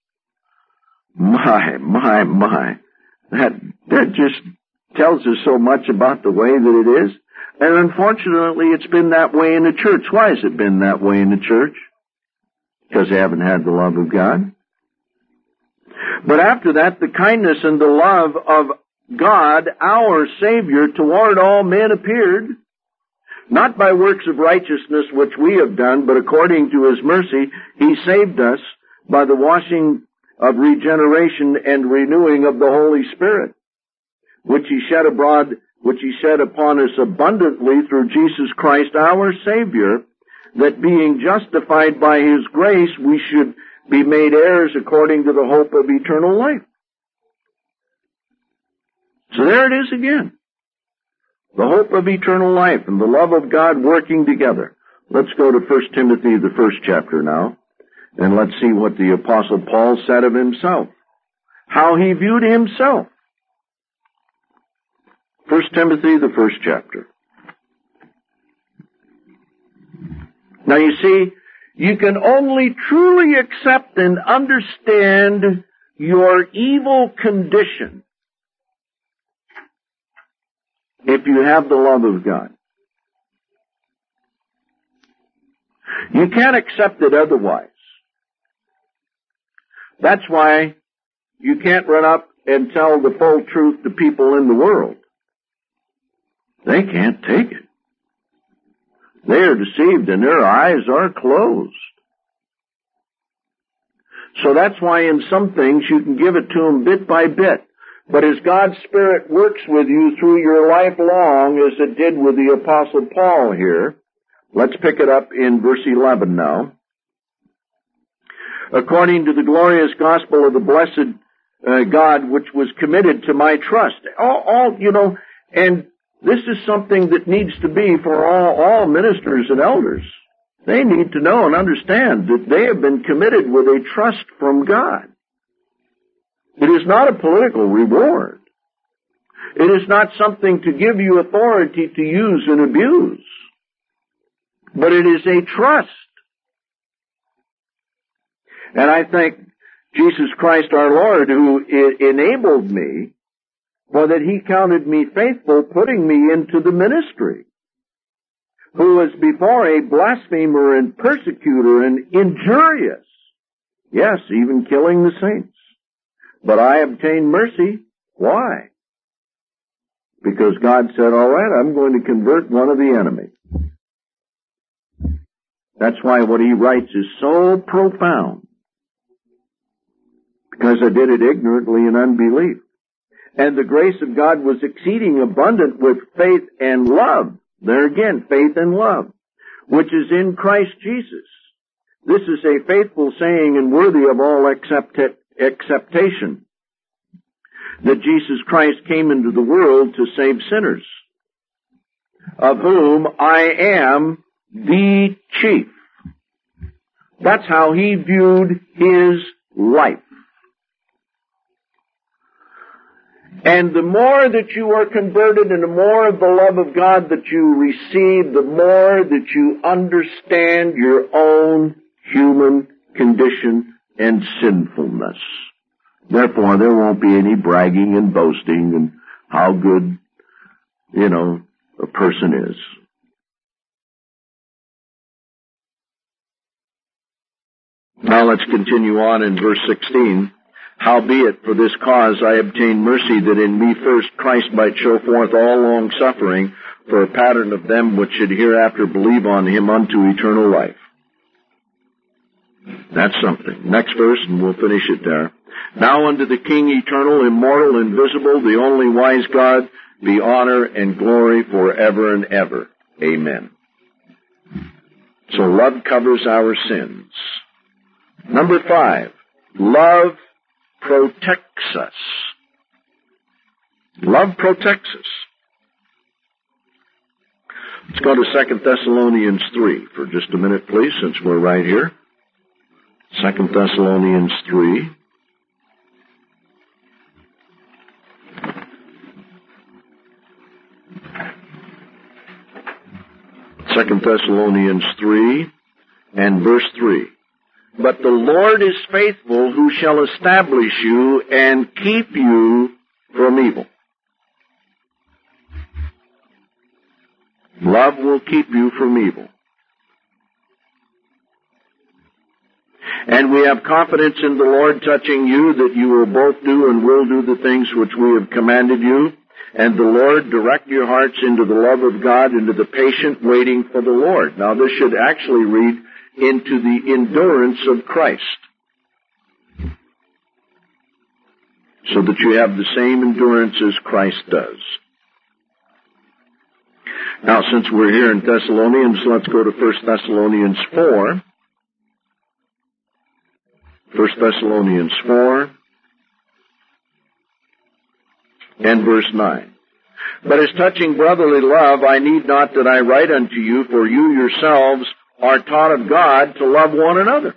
My. That just tells us so much about the way that it is. And unfortunately, it's been that way in the church. Why has it been that way in the church? Because they haven't had the love of God. But after that, the kindness and the love of God, our Savior, toward all men appeared, not by works of righteousness which we have done, but according to His mercy, He saved us by the washing of regeneration and renewing of the Holy Spirit, which He shed upon us abundantly through Jesus Christ our Savior, that being justified by His grace, we should be made heirs according to the hope of eternal life. So there it is again. The hope of eternal life and the love of God working together. Let's go to 1 Timothy, the 1st chapter now, and let's see what the Apostle Paul said of himself. How he viewed himself. 1 Timothy, the 1st chapter. Now you see, you can only truly accept and understand your evil condition if you have the love of God. You can't accept it otherwise. That's why you can't run up and tell the full truth to people in the world. They can't take it. They are deceived and their eyes are closed. So that's why in some things you can give it to them bit by bit. But as God's Spirit works with you through your life long, as it did with the Apostle Paul here, let's pick it up in verse 11 now. According to the glorious gospel of the blessed God, which was committed to my trust. And this is something that needs to be for all ministers and elders. They need to know and understand that they have been committed with a trust from God. It is not a political reward. It is not something to give you authority to use and abuse. But it is a trust. And I thank Jesus Christ our Lord, who enabled me, for that He counted me faithful, putting me into the ministry, who was before a blasphemer and persecutor and injurious, yes, even killing the saints. But I obtained mercy. Why? Because God said, all right, I'm going to convert one of the enemy. That's why what He writes is so profound. Because I did it ignorantly in unbelief. And the grace of God was exceeding abundant with faith and love. There again, faith and love, which is in Christ Jesus. This is a faithful saying and worthy of all acceptation, that Jesus Christ came into the world to save sinners, of whom I am the chief. That's how He viewed His life. And the more that you are converted and the more of the love of God that you receive, the more that you understand your own human condition and sinfulness. Therefore, there won't be any bragging and boasting and how good, a person is. Now let's continue on in verse 16. Howbeit, for this cause I obtained mercy, that in me first Christ might show forth all long suffering, for a pattern of them which should hereafter believe on Him unto eternal life. That's something. Next verse, and we'll finish it there. Now unto the King eternal, immortal, invisible, the only wise God, be honor and glory forever and ever. Amen. So love covers our sins. Number 5, love protects us. Love protects us. Let's go to 2 Thessalonians 3 for just a minute, please, since we're right here. 2 Thessalonians 3. 2 Thessalonians 3 and verse 3. But the Lord is faithful, who shall establish you and keep you from evil. Love will keep you from evil. And we have confidence in the Lord touching you that you will both do and will do the things which we have commanded you. And the Lord direct your hearts into the love of God, into the patient waiting for the Lord. Now this should actually read into the endurance of Christ, so that you have the same endurance as Christ does. Now since we're here in Thessalonians, let's go to 1 Thessalonians 4. 1 Thessalonians 4 and verse 9. But as touching brotherly love, I need not that I write unto you, for you yourselves are taught of God to love one another.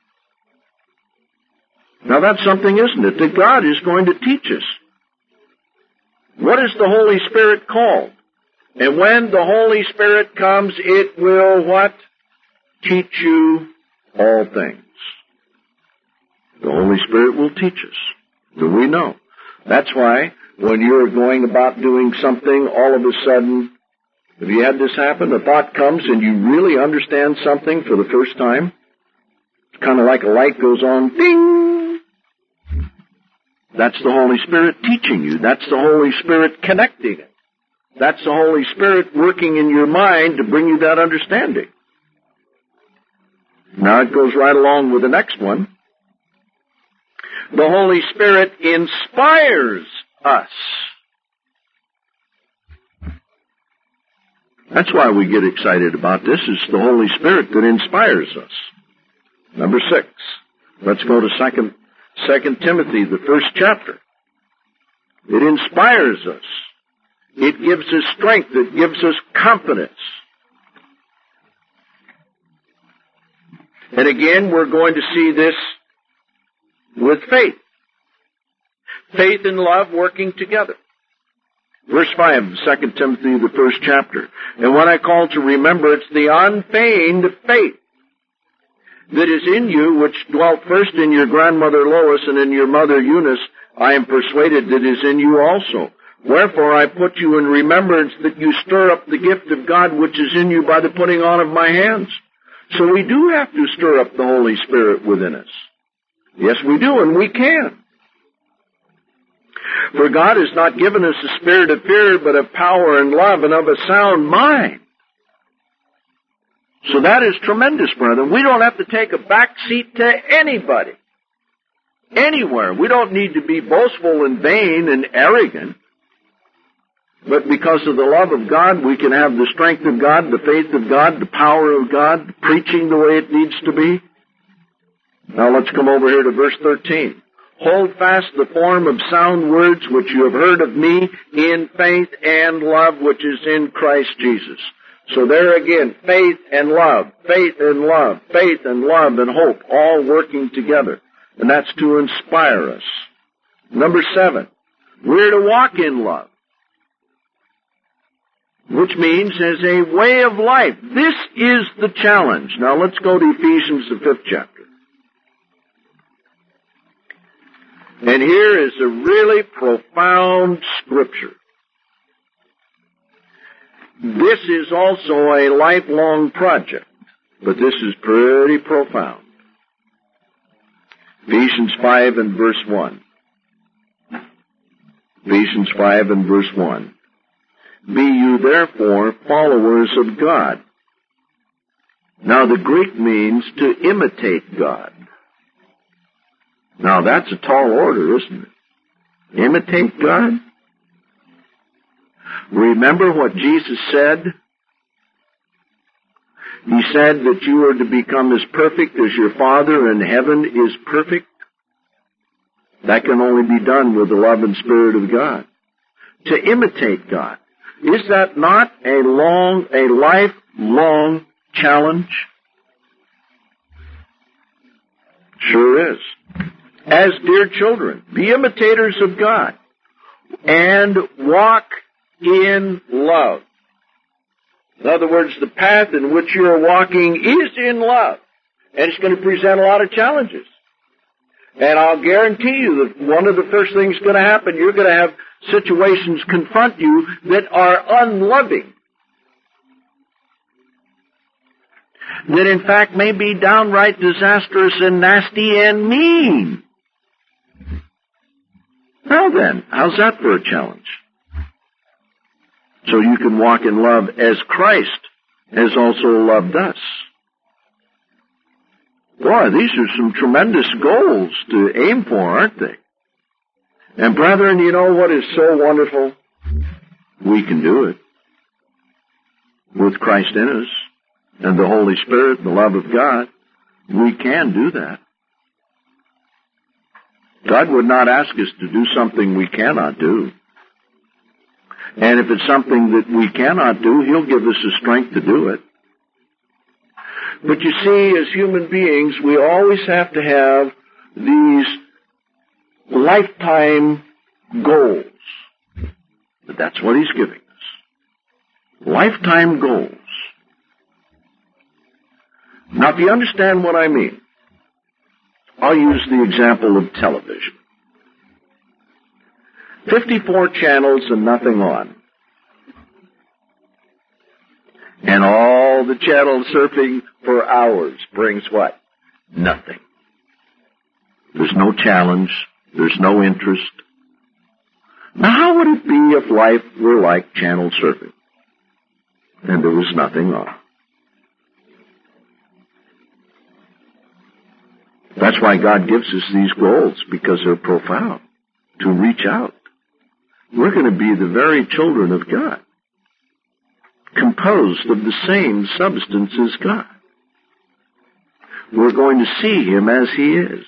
Now that's something, isn't it? That God is going to teach us. What is the Holy Spirit called? And when the Holy Spirit comes, it will what? Teach you all things. The Holy Spirit will teach us. Do we know? That's why when you're going about doing something, all of a sudden, have you had this happen? A thought comes and you really understand something for the first time. It's kind of like a light goes on, ding! That's the Holy Spirit teaching you. That's the Holy Spirit connecting it. That's the Holy Spirit working in your mind to bring you that understanding. Now it goes right along with the next one. The Holy Spirit inspires us. That's why we get excited about this. It's the Holy Spirit that inspires us. Number 6. Let's go to 2 Timothy, the 1st chapter. It inspires us. It gives us strength. It gives us confidence. And again, we're going to see this with faith. Faith and love working together. Verse 5, 2 Timothy, the 1st chapter. And when I call to remembrance the unfeigned faith that is in you, which dwelt first in your grandmother Lois and in your mother Eunice, I am persuaded that is in you also. Wherefore I put you in remembrance that you stir up the gift of God which is in you by the putting on of my hands. So we do have to stir up the Holy Spirit within us. Yes, we do, and we can. For God has not given us a spirit of fear, but of power and love and of a sound mind. So that is tremendous, brethren. We don't have to take a back seat to anybody, anywhere. We don't need to be boastful and vain and arrogant. But because of the love of God, we can have the strength of God, the faith of God, the power of God, preaching the way it needs to be. Now let's come over here to verse 13. Hold fast the form of sound words which you have heard of me in faith and love which is in Christ Jesus. So there again, faith and love, faith and love, faith and love and hope, all working together. And that's to inspire us. Number 7, we're to walk in love, which means as a way of life. This is the challenge. Now let's go to Ephesians, the 5th chapter. And here is a really profound scripture. This is also a lifelong project, but this is pretty profound. Ephesians 5 and verse 1. Ephesians 5 and verse 1. Be you therefore followers of God, Now, the Greek means to imitate God. Now, that's a tall order, isn't it? Imitate God? Remember what Jesus said? He said that you are to become as perfect as your Father in heaven is perfect. That can only be done with the love and Spirit of God. To imitate God. Is that not a lifelong challenge? Sure is. As dear children, be imitators of God and walk in love. In other words, the path in which you are walking is in love. And it's going to present a lot of challenges. And I'll guarantee you that one of the first things going to happen, you're going to have situations confront you that are unloving. That in fact may be downright disastrous and nasty and mean. Now then, how's that for a challenge? So you can walk in love as Christ has also loved us. Boy, these are some tremendous goals to aim for, aren't they? And brethren, you know what is so wonderful? We can do it. With Christ in us, and the Holy Spirit, and the love of God, we can do that. God would not ask us to do something we cannot do. And if it's something that we cannot do, He'll give us the strength to do it. But you see, as human beings, we always have to have these lifetime goals. But that's what He's giving us. Lifetime goals. Now, if you understand what I mean, I'll use the example of television. 54 channels and nothing on. And all the channel surfing for hours brings what? Nothing. There's no challenge. There's no interest. Now, how would it be if life were like channel surfing and there was nothing on? That's why God gives us these goals, because they're profound, to reach out. We're going to be the very children of God, composed of the same substance as God. We're going to see Him as He is.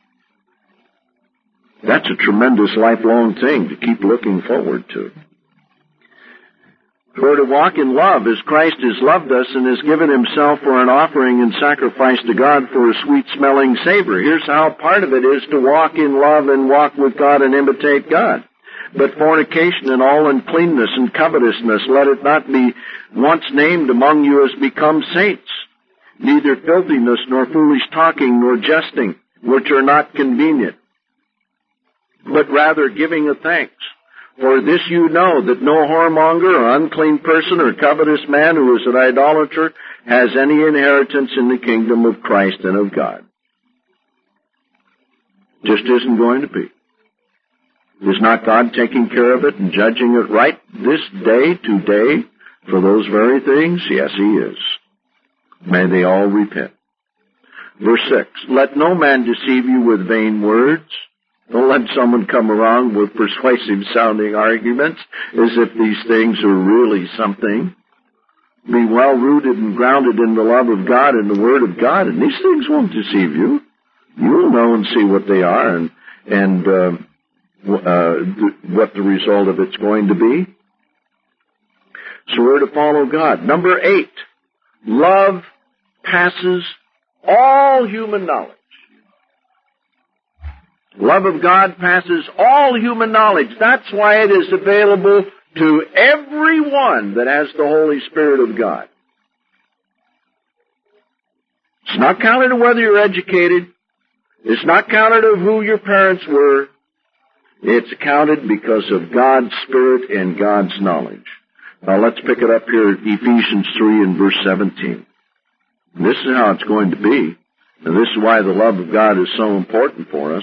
That's a tremendous lifelong thing to keep looking forward to. We're to walk in love as Christ has loved us and has given Himself for an offering and sacrifice to God for a sweet-smelling savor. Here's how part of it is to walk in love and walk with God and imitate God. But fornication and all uncleanness and covetousness, let it not be once named among you as becomes saints. Neither filthiness, nor foolish talking, nor jesting, which are not convenient, but rather giving of thanks. For this you know, that no whoremonger or unclean person or covetous man who is an idolater has any inheritance in the kingdom of Christ and of God. Just isn't going to be. Is not God taking care of it and judging it right this day, today, for those very things? Yes, He is. May they all repent. Verse 6, let no man deceive you with vain words. Don't let someone come around with persuasive-sounding arguments as if these things are really something. Be well-rooted and grounded in the love of God and the Word of God, and these things won't deceive you. You'll know and see what they are and what the result of it's going to be. So we're to follow God. Number 8, love passes all human knowledge. Love of God passes all human knowledge. That's why it is available to everyone that has the Holy Spirit of God. It's not counted of whether you're educated. It's not counted of who your parents were. It's counted because of God's Spirit and God's knowledge. Now let's pick it up here at Ephesians 3 and verse 17. This is how it's going to be. And this is why the love of God is so important for us.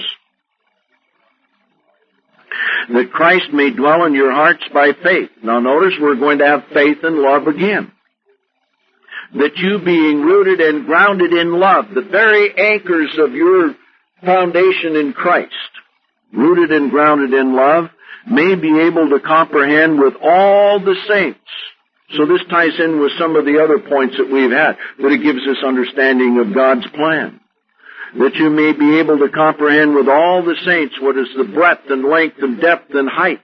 That Christ may dwell in your hearts by faith. Now notice we're going to have faith and love again. that you being rooted and grounded in love, the very anchors of your foundation in Christ, rooted and grounded in love, may be able to comprehend with all the saints. So this ties in with some of the other points that we've had, that it gives us understanding of God's plan. That you may be able to comprehend with all the saints what is the breadth and length and depth and height.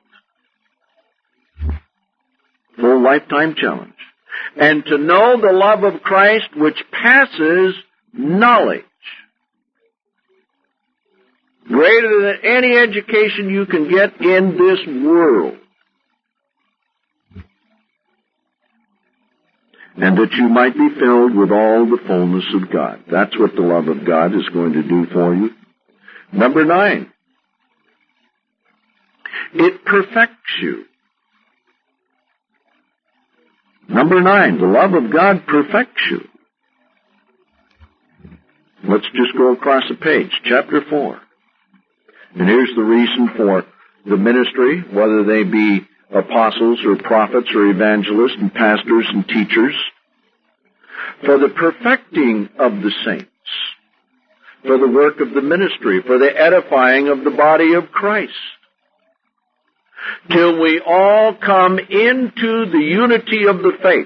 Full lifetime challenge. And to know the love of Christ which passes knowledge. Greater than any education you can get in this world. And that you might be filled with all the fullness of God. That's what the love of God is going to do for you. Number 9. It perfects you. Number 9, the love of God perfects you. Let's just go across the page, chapter 4. And here's the reason for the ministry, whether they be apostles or prophets or evangelists and pastors and teachers, for the perfecting of the saints, for the work of the ministry, for the edifying of the body of Christ, till we all come into the unity of the faith.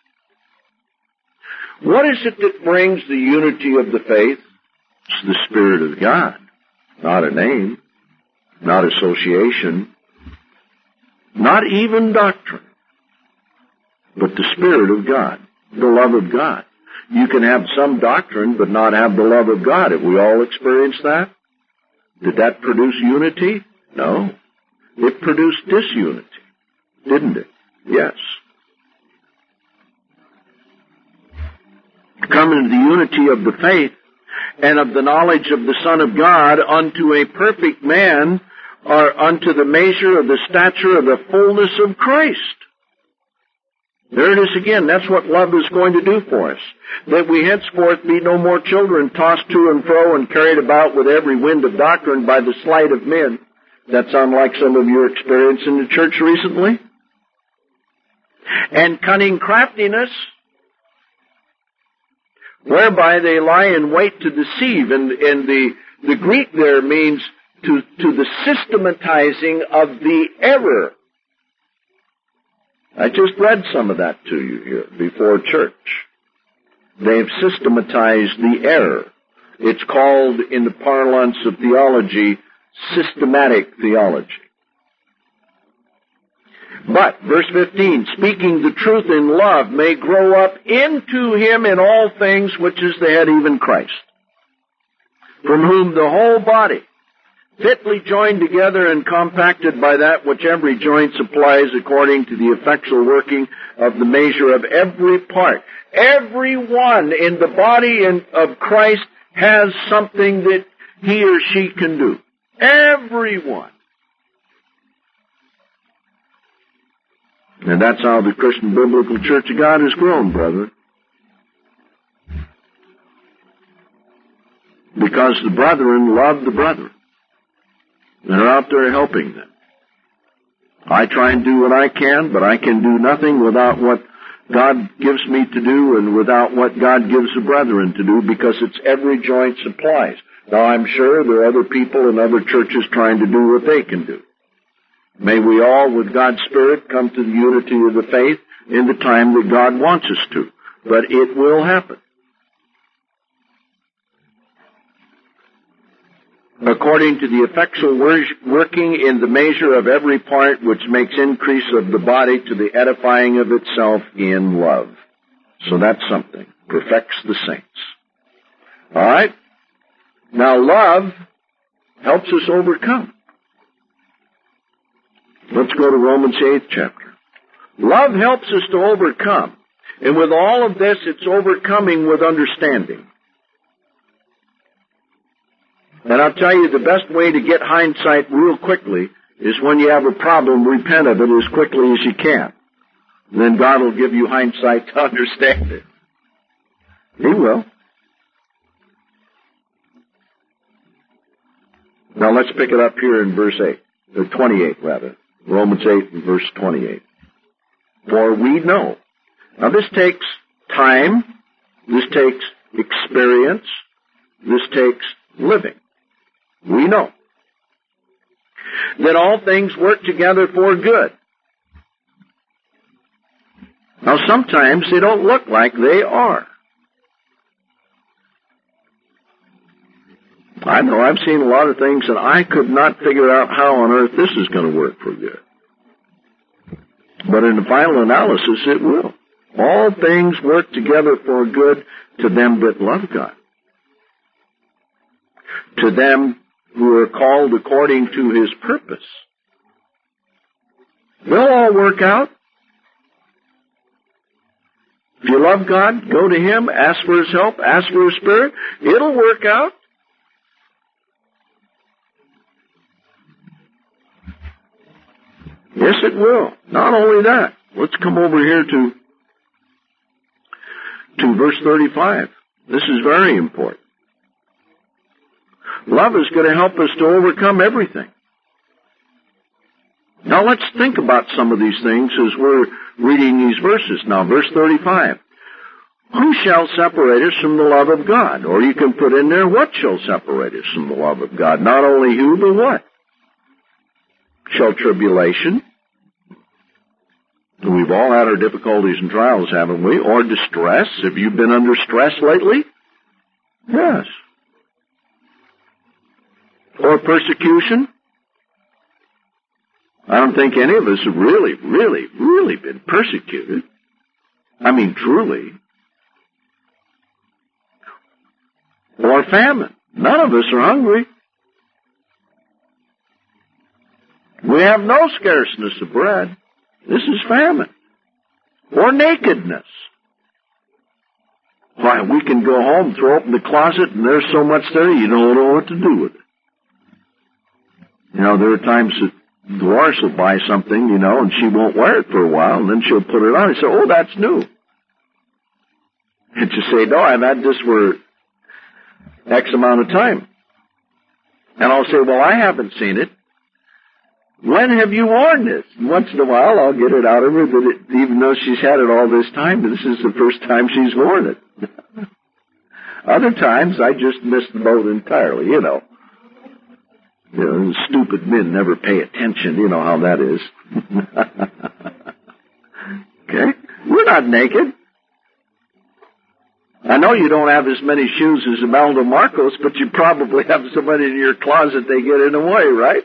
What is it that brings the unity of the faith? It's the Spirit of God. Not a name, not association, not even doctrine, but the Spirit of God, the love of God. You can have some doctrine but not have the love of God. Have we all experienced that? Did that produce unity? No. It produced disunity, didn't it? Yes. Come into the unity of the faith and of the knowledge of the Son of God unto a perfect man, or unto the measure of the stature of the fullness of Christ. There it is again. That's what love is going to do for us. That we henceforth be no more children tossed to and fro and carried about with every wind of doctrine by the sleight of men. That sound like some of your experience in the church recently? And cunning craftiness, whereby they lie in wait to deceive. And the Greek there means to the systematizing of the error. I just read some of that to you here before church. They've systematized the error. It's called, in the parlance of theology, systematic theology. But, verse 15, speaking the truth in love may grow up into him in all things, which is the head, even Christ, from whom the whole body, fitly joined together and compacted by that which every joint supplies according to the effectual working of the measure of every part. Every one in the body of Christ has something that he or she can do. Everyone. And that's how the Christian Biblical Church of God has grown, brother. Because the brethren love the brethren. And are out there helping them. I try and do what I can, but I can do nothing without what God gives me to do and without what God gives the brethren to do, because it's every joint supplies. Now, I'm sure there are other people in other churches trying to do what they can do. May we all, with God's Spirit, come to the unity of the faith in the time that God wants us to. But it will happen. According to the effectual working in the measure of every part, which makes increase of the body to the edifying of itself in love. So that's something. Perfects the saints. All right? Now, love helps us overcome. Let's go to Romans 8th chapter. Love helps us to overcome. And with all of this, it's overcoming with understanding. And I'll tell you, the best way to get hindsight real quickly is when you have a problem, repent of it as quickly as you can. Then God will give you hindsight to understand it. He will. Now let's pick it up here in verse 8, or 28 rather. Romans 8 and verse 28. For we know. Now this takes time. This takes experience. This takes living. We know that all things work together for good. Now, sometimes they don't look like they are. I know I've seen a lot of things and I could not figure out how on earth this is going to work for good. But in the final analysis, it will. All things work together for good to them that love God, to them who are called according to His purpose. They'll all work out. If you love God, go to Him, ask for His help, ask for His Spirit. It'll work out. Yes, it will. Not only that. Let's come over here to verse 35. This is very important. Love is going to help us to overcome everything. Now let's think about some of these things as we're reading these verses. Now, verse 35. Who shall separate us from the love of God? Or you can put in there, what shall separate us from the love of God? Not only who, but what? Shall tribulation? We've all had our difficulties and trials, haven't we? Or distress. Have you been under stress lately? Yes. Or persecution? I don't think any of us have really been persecuted. I mean, truly. Or famine. None of us are hungry. We have no scarceness of bread. This is famine. Or nakedness. Why, we can go home, throw open the closet, and there's so much there you don't know what to do with it. You know, there are times that Dolores will buy something, you know, and she won't wear it for a while, and then she'll put it on and say, oh, that's new. And you say, no, I've had this for X amount of time. And I'll say, well, I haven't seen it. When have you worn this? And once in a while, I'll get it out of her that even though she's had it all this time, this is the first time she's worn it. Other times, I just miss the boat entirely, you know. You know, stupid men never pay attention. You know how that is. Okay? We're not naked. I know you don't have as many shoes as Imelda Marcos, but you probably have somebody in your closet they get in the way, right?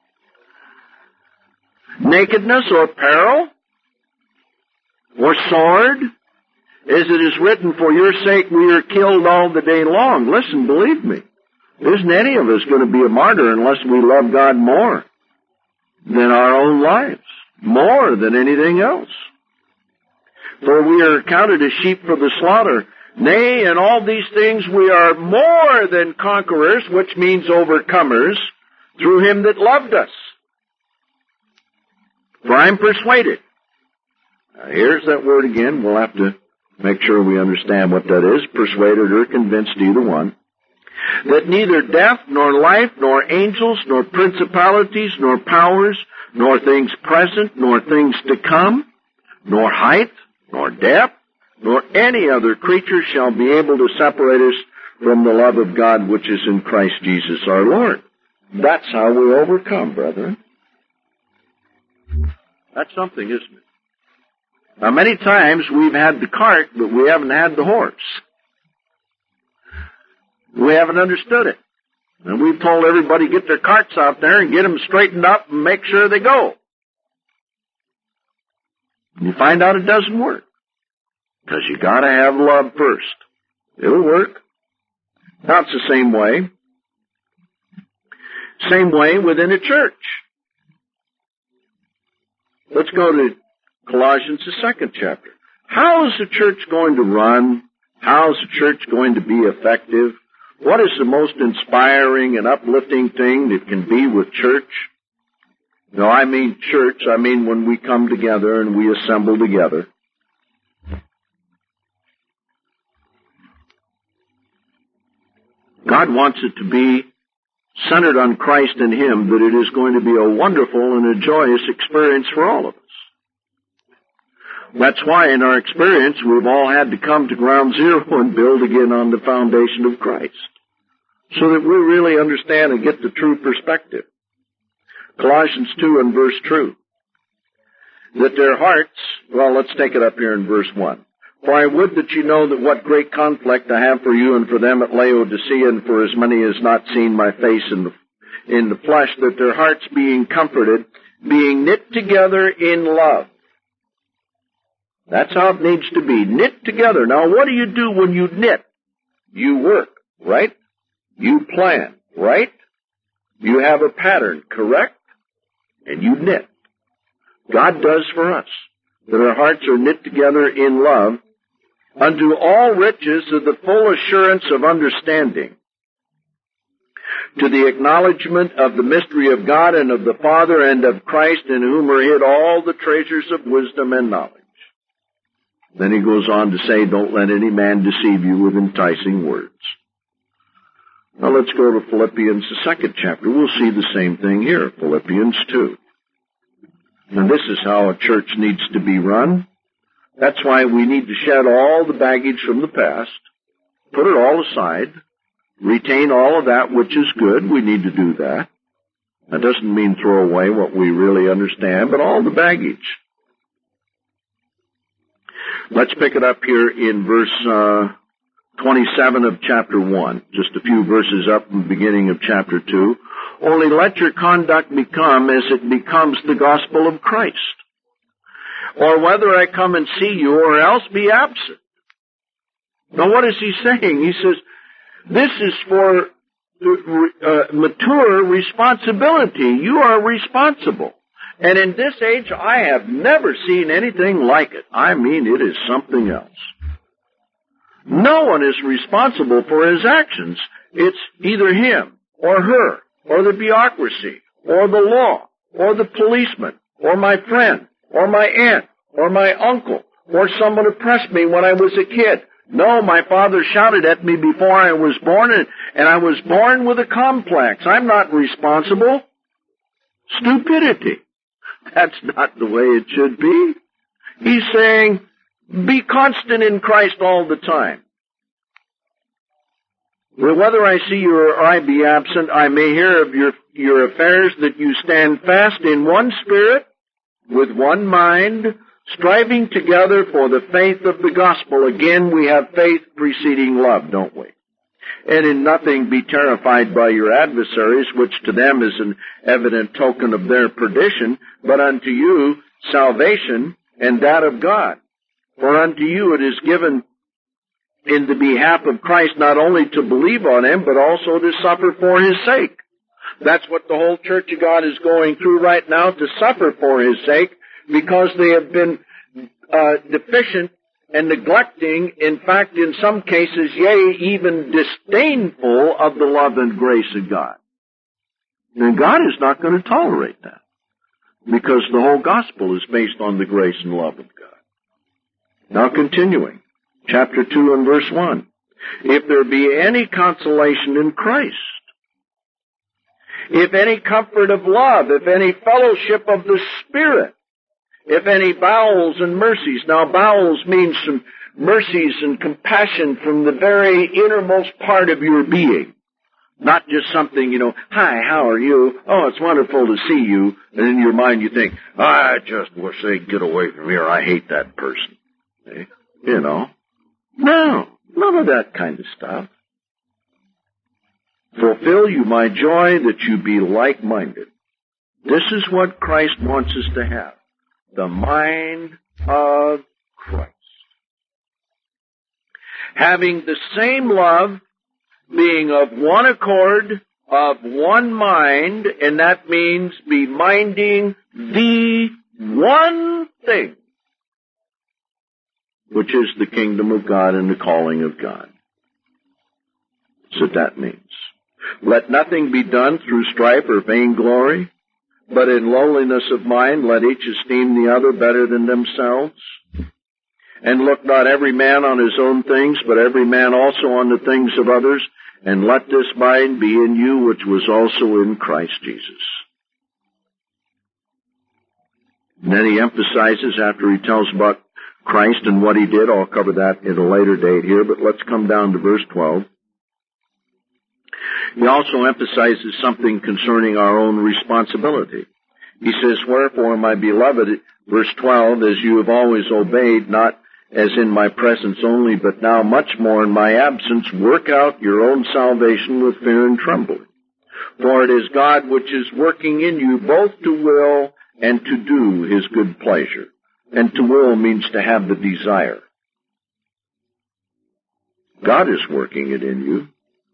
Nakedness or peril or sword, as it is written, for your sake we are killed all the day long. Listen, believe me, there isn't any of us going to be a martyr unless we love God more than our own lives, more than anything else. For we are counted as sheep for the slaughter. Nay, in all these things we are more than conquerors, which means overcomers, through Him that loved us. For I'm persuaded. Now, here's that word again. We'll have to make sure we understand what that is. Persuaded or convinced, either one. That neither death, nor life, nor angels, nor principalities, nor powers, nor things present, nor things to come, nor height, nor depth, nor any other creature shall be able to separate us from the love of God which is in Christ Jesus our Lord. That's how we overcome, brethren. That's something, isn't it? Now, many times we've had the cart, but we haven't had the horse. We haven't understood it. And we've told everybody get their carts out there and get them straightened up and make sure they go. And you find out it doesn't work. Because you got to have love first. It'll work. Now it's the same way. Same way within a church. Let's go to Colossians, the 2nd chapter. How is the church going to run? How is the church going to be effective? What is the most inspiring and uplifting thing that can be with church? No, I mean church. I mean when we come together and we assemble together. God wants it to be centered on Christ and Him, that it is going to be a wonderful and a joyous experience for all of us. That's why in our experience we've all had to come to ground zero and build again on the foundation of Christ, so that we really understand and get the true perspective. Colossians 2 and verse 2. That their hearts, well, let's take it up here in verse 1. For I would that you know that what great conflict I have for you and for them at Laodicea, and for as many as not seen my face in the flesh, that their hearts being comforted, being knit together in love. That's how it needs to be, knit together. Now, what do you do when you knit? You work, right? You plan, right? You have a pattern, correct? And you knit. God does for us, that our hearts are knit together in love, unto all riches of the full assurance of understanding, to the acknowledgement of the mystery of God and of the Father and of Christ, in whom are hid all the treasures of wisdom and knowledge. Then he goes on to say, don't let any man deceive you with enticing words. Now let's go to Philippians, the 2nd chapter. We'll see the same thing here, Philippians 2. And this is how a church needs to be run. That's why we need to shed all the baggage from the past, put it all aside, retain all of that which is good. We need to do that. That doesn't mean throw away what we really understand, but all the baggage. Let's pick it up here in verse 27 of chapter 1, just a few verses up from the beginning of chapter 2. Only let your conduct become as it becomes the gospel of Christ. Or whether I come and see you or else be absent. Now what is he saying? He says, this is for mature responsibility. You are responsible. And in this age, I have never seen anything like it. I mean, it is something else. No one is responsible for his actions. It's either him or her or the bureaucracy or the law or the policeman or my friend or my aunt or my uncle or someone oppressed me when I was a kid. No, my father shouted at me before I was born, and I was born with a complex. I'm not responsible. Stupidity. That's not the way it should be. He's saying, be constant in Christ all the time. Whether I see you or I be absent, I may hear of your affairs, that you stand fast in one spirit, with one mind, striving together for the faith of the gospel. Again, we have faith preceding love, don't we? And in nothing be terrified by your adversaries, which to them is an evident token of their perdition, but unto you salvation and that of God. For unto you it is given in the behalf of Christ not only to believe on him, but also to suffer for his sake. That's what the whole Church of God is going through right now, to suffer for his sake, because they have been deficient and neglecting, in fact, in some cases, yea, even disdainful of the love and grace of God. And God is not going to tolerate that, because the whole gospel is based on the grace and love of God. Now continuing, chapter 2 and verse 1. If there be any consolation in Christ, if any comfort of love, if any fellowship of the Spirit, if any bowels and mercies. Now, bowels means some mercies and compassion from the very innermost part of your being. Not just something, hi, how are you? Oh, it's wonderful to see you. And in your mind you think, I just wish they'd get away from here. I hate that person. No, none of that kind of stuff. Fulfill you my joy, that you be like-minded. This is what Christ wants us to have. The mind of Christ. Having the same love, being of one accord, of one mind, and that means be minding the one thing, which is the kingdom of God and the calling of God. That's what that means. Let nothing be done through strife or vainglory, but in lowliness of mind let each esteem the other better than themselves. And look not every man on his own things, but every man also on the things of others. And let this mind be in you, which was also in Christ Jesus. And then he emphasizes, after he tells about Christ and what he did. I'll cover that at a later date here, but let's come down to verse 12. He also emphasizes something concerning our own responsibility. He says, wherefore, my beloved, verse 12, as you have always obeyed, not as in my presence only, but now much more in my absence, work out your own salvation with fear and trembling. For it is God which is working in you both to will and to do his good pleasure. And to will means to have the desire. God is working it in you.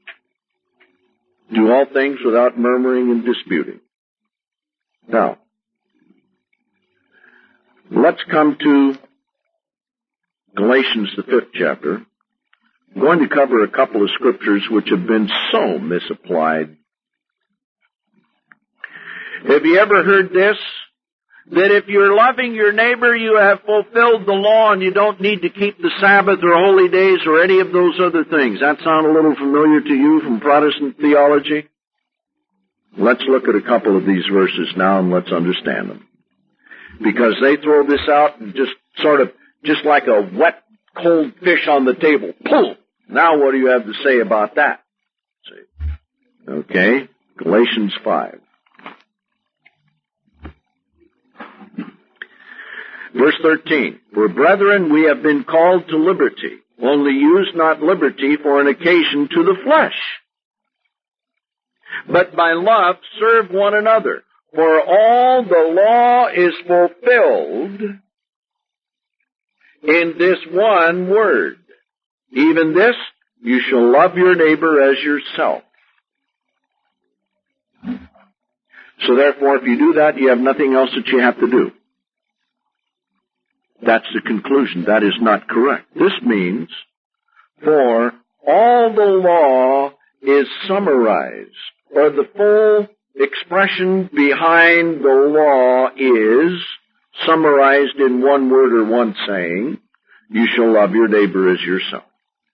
Do all things without murmuring and disputing. Now, let's come to Galatians, the 5th chapter. I'm going to cover a couple of scriptures which have been so misapplied. Have you ever heard this? That if you're loving your neighbor, you have fulfilled the law and you don't need to keep the Sabbath or holy days or any of those other things. That sound a little familiar to you from Protestant theology? Let's look at a couple of these verses now and let's understand them. Because they throw this out and just like a wet, cold fish on the table. Pull! Now what do you have to say about that? See? Okay, Galatians 5. Verse 13, for brethren, we have been called to liberty, only use not liberty for an occasion to the flesh, but by love serve one another. For all the law is fulfilled in this one word, even this, you shall love your neighbor as yourself. So therefore, if you do that, you have nothing else that you have to do. That's the conclusion. That is not correct. This means, for all the law is summarized, or the full expression behind the law is summarized in one word or one saying, you shall love your neighbor as yourself.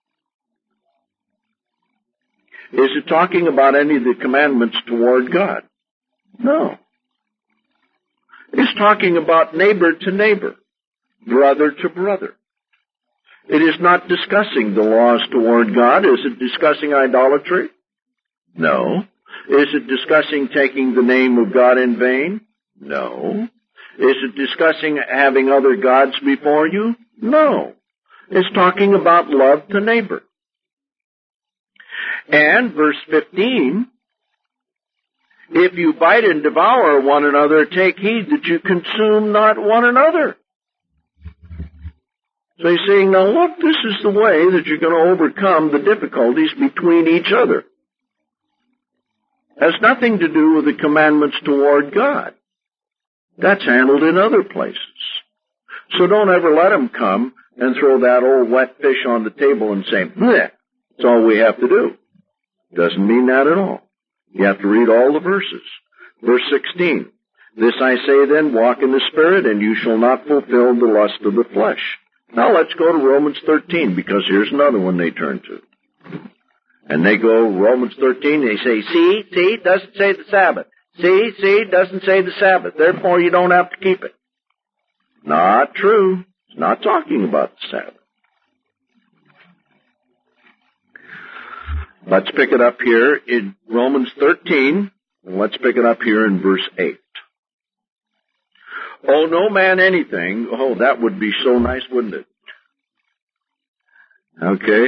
Is it talking about any of the commandments toward God? No. It's talking about neighbor to neighbor. Brother to brother. It is not discussing the laws toward God. Is it discussing idolatry? No. Is it discussing taking the name of God in vain? No. Is it discussing having other gods before you? No. It's talking about love to neighbor. And verse 15, if you bite and devour one another, take heed that you consume not one another. So he's saying, now look, this is the way that you're going to overcome the difficulties between each other. It has nothing to do with the commandments toward God. That's handled in other places. So don't ever let them come and throw that old wet fish on the table and say, bleh, that's all we have to do. Doesn't mean that at all. You have to read all the verses. Verse 16, this I say then, walk in the Spirit, and you shall not fulfill the lust of the flesh. Now let's go to Romans 13, because here's another one they turn to. And they go, Romans 13, they say, see, it doesn't say the Sabbath. See, it doesn't say the Sabbath. Therefore, you don't have to keep it. Not true. It's not talking about the Sabbath. Let's pick it up here in Romans 13, and let's pick it up here in verse 8. Oh, no man anything. Oh, that would be so nice, wouldn't it? Okay.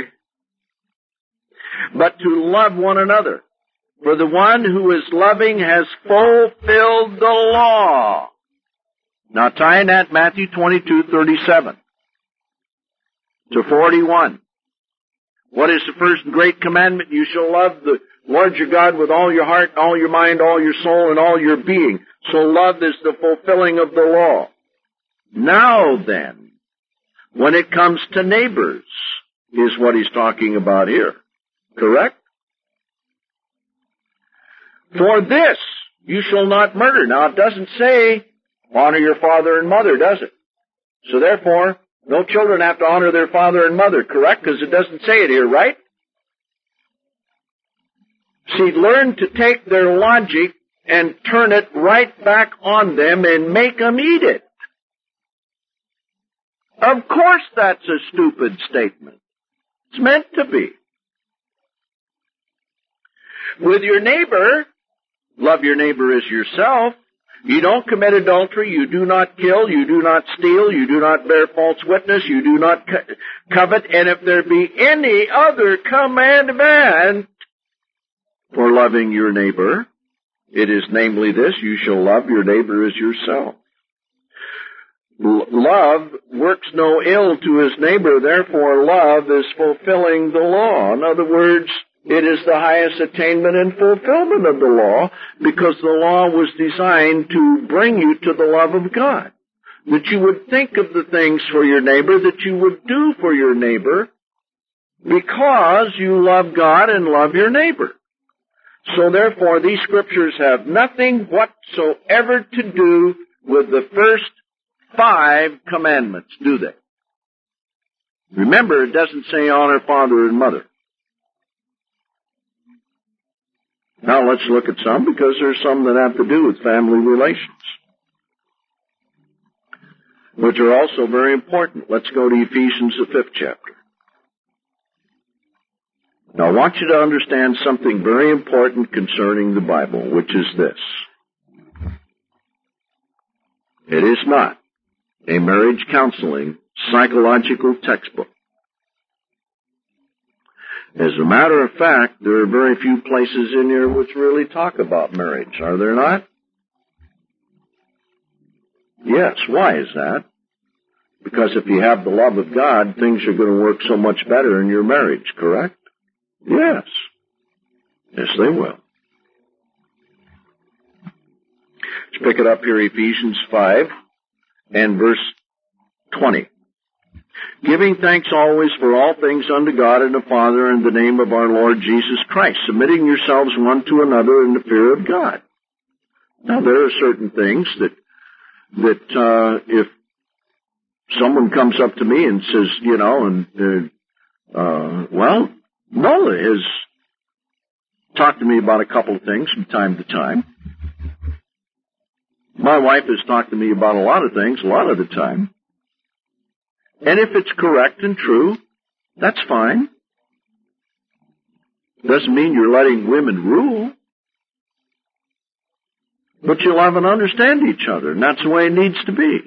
But to love one another. For the one who is loving has fulfilled the law. Now tying that Matthew 22:37 to 41. What is the first great commandment? You shall love the Lord your God with all your heart, all your mind, all your soul, and all your being. So love is the fulfilling of the law. Now then, when it comes to neighbors, is what he's talking about here. Correct? For this, you shall not murder. Now it doesn't say, honor your father and mother, does it? So therefore, no children have to honor their father and mother, correct? Because it doesn't say it here, right? See, learn to take their logic and turn it right back on them and make them eat it. Of course that's a stupid statement. It's meant to be. With your neighbor, love your neighbor as yourself. You don't commit adultery, you do not kill, you do not steal, you do not bear false witness, you do not covet, and if there be any other commandment for loving your neighbor, it is namely this: you shall love your neighbor as yourself. Love works no ill to his neighbor, therefore love is fulfilling the law. In other words, it is the highest attainment and fulfillment of the law, because the law was designed to bring you to the love of God. That you would think of the things for your neighbor, that you would do for your neighbor, because you love God and love your neighbor. So therefore, these scriptures have nothing whatsoever to do with the first 5 commandments, do they? Remember, it doesn't say honor father and mother. Now let's look at some, because there's some that have to do with family relations, which are also very important. Let's go to Ephesians, the 5th chapter. Now I want you to understand something very important concerning the Bible, which is this. It is not a marriage counseling psychological textbook. As a matter of fact, there are very few places in here which really talk about marriage, are there not? Yes. Why is that? Because if you have the love of God, things are going to work so much better in your marriage, correct? Yes. Yes, they will. Let's pick it up here, Ephesians 5 and verse 20. Giving thanks always for all things unto God and the Father in the name of our Lord Jesus Christ, submitting yourselves one to another in the fear of God. Now there are certain things that if someone comes up to me and says, well, Nola has talked to me about a couple of things from time to time. My wife has talked to me about a lot of things a lot of the time. And if it's correct and true, that's fine. Doesn't mean you're letting women rule. But you love and understand each other, and that's the way it needs to be.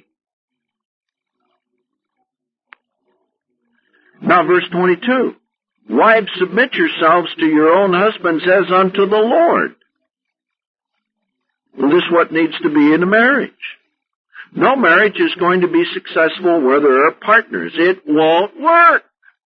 Now, verse 22. Wives, submit yourselves to your own husbands as unto the Lord. Well, this is what needs to be in a marriage. No marriage is going to be successful where there are partners. It won't work.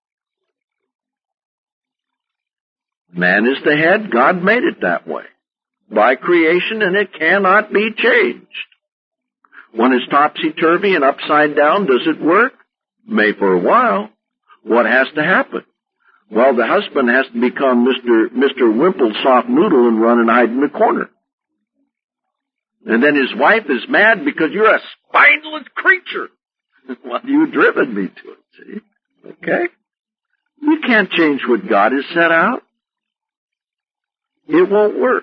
Man is the head. God made it that way by creation, and it cannot be changed. When it's topsy-turvy and upside down, does it work? May for a while. What has to happen? Well, the husband has to become Mr. Wimple Soft Noodle and run and hide in the corner. And then his wife is mad because you're a spineless creature. Well, you've driven me to it, see? Okay? You can't change what God has set out. It won't work.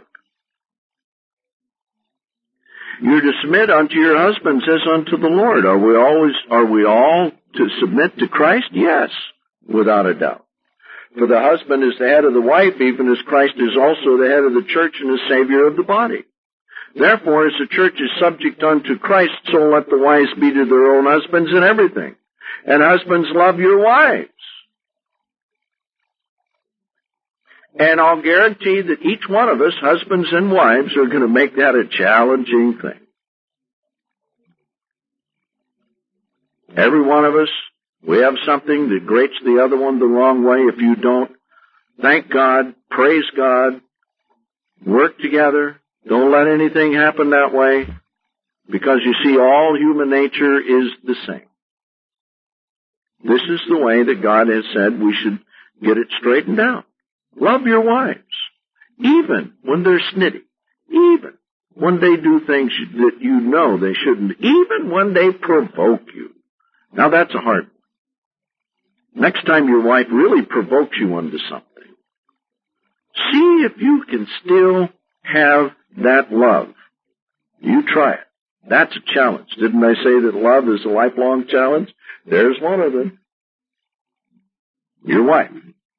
You're to submit unto your husbands as unto the Lord. Are we all to submit to Christ? Yes, without a doubt. For the husband is the head of the wife, even as Christ is also the head of the church and the Savior of the body. Therefore, as the church is subject unto Christ, so let the wives be to their own husbands in everything. And husbands, love your wives. And I'll guarantee that each one of us, husbands and wives, are going to make that a challenging thing. Every one of us, we have something that grates the other one the wrong way. If you don't, thank God, praise God, work together. Don't let anything happen that way, because you see, all human nature is the same. This is the way that God has said we should get it straightened out. Love your wives, even when they're snitty, even when they do things that you know they shouldn't, even when they provoke you. Now that's a hard one. Next time your wife really provokes you into something, see if you can still have that love. You try it. That's a challenge. Didn't I say that love is a lifelong challenge? There's one of them. Your wife.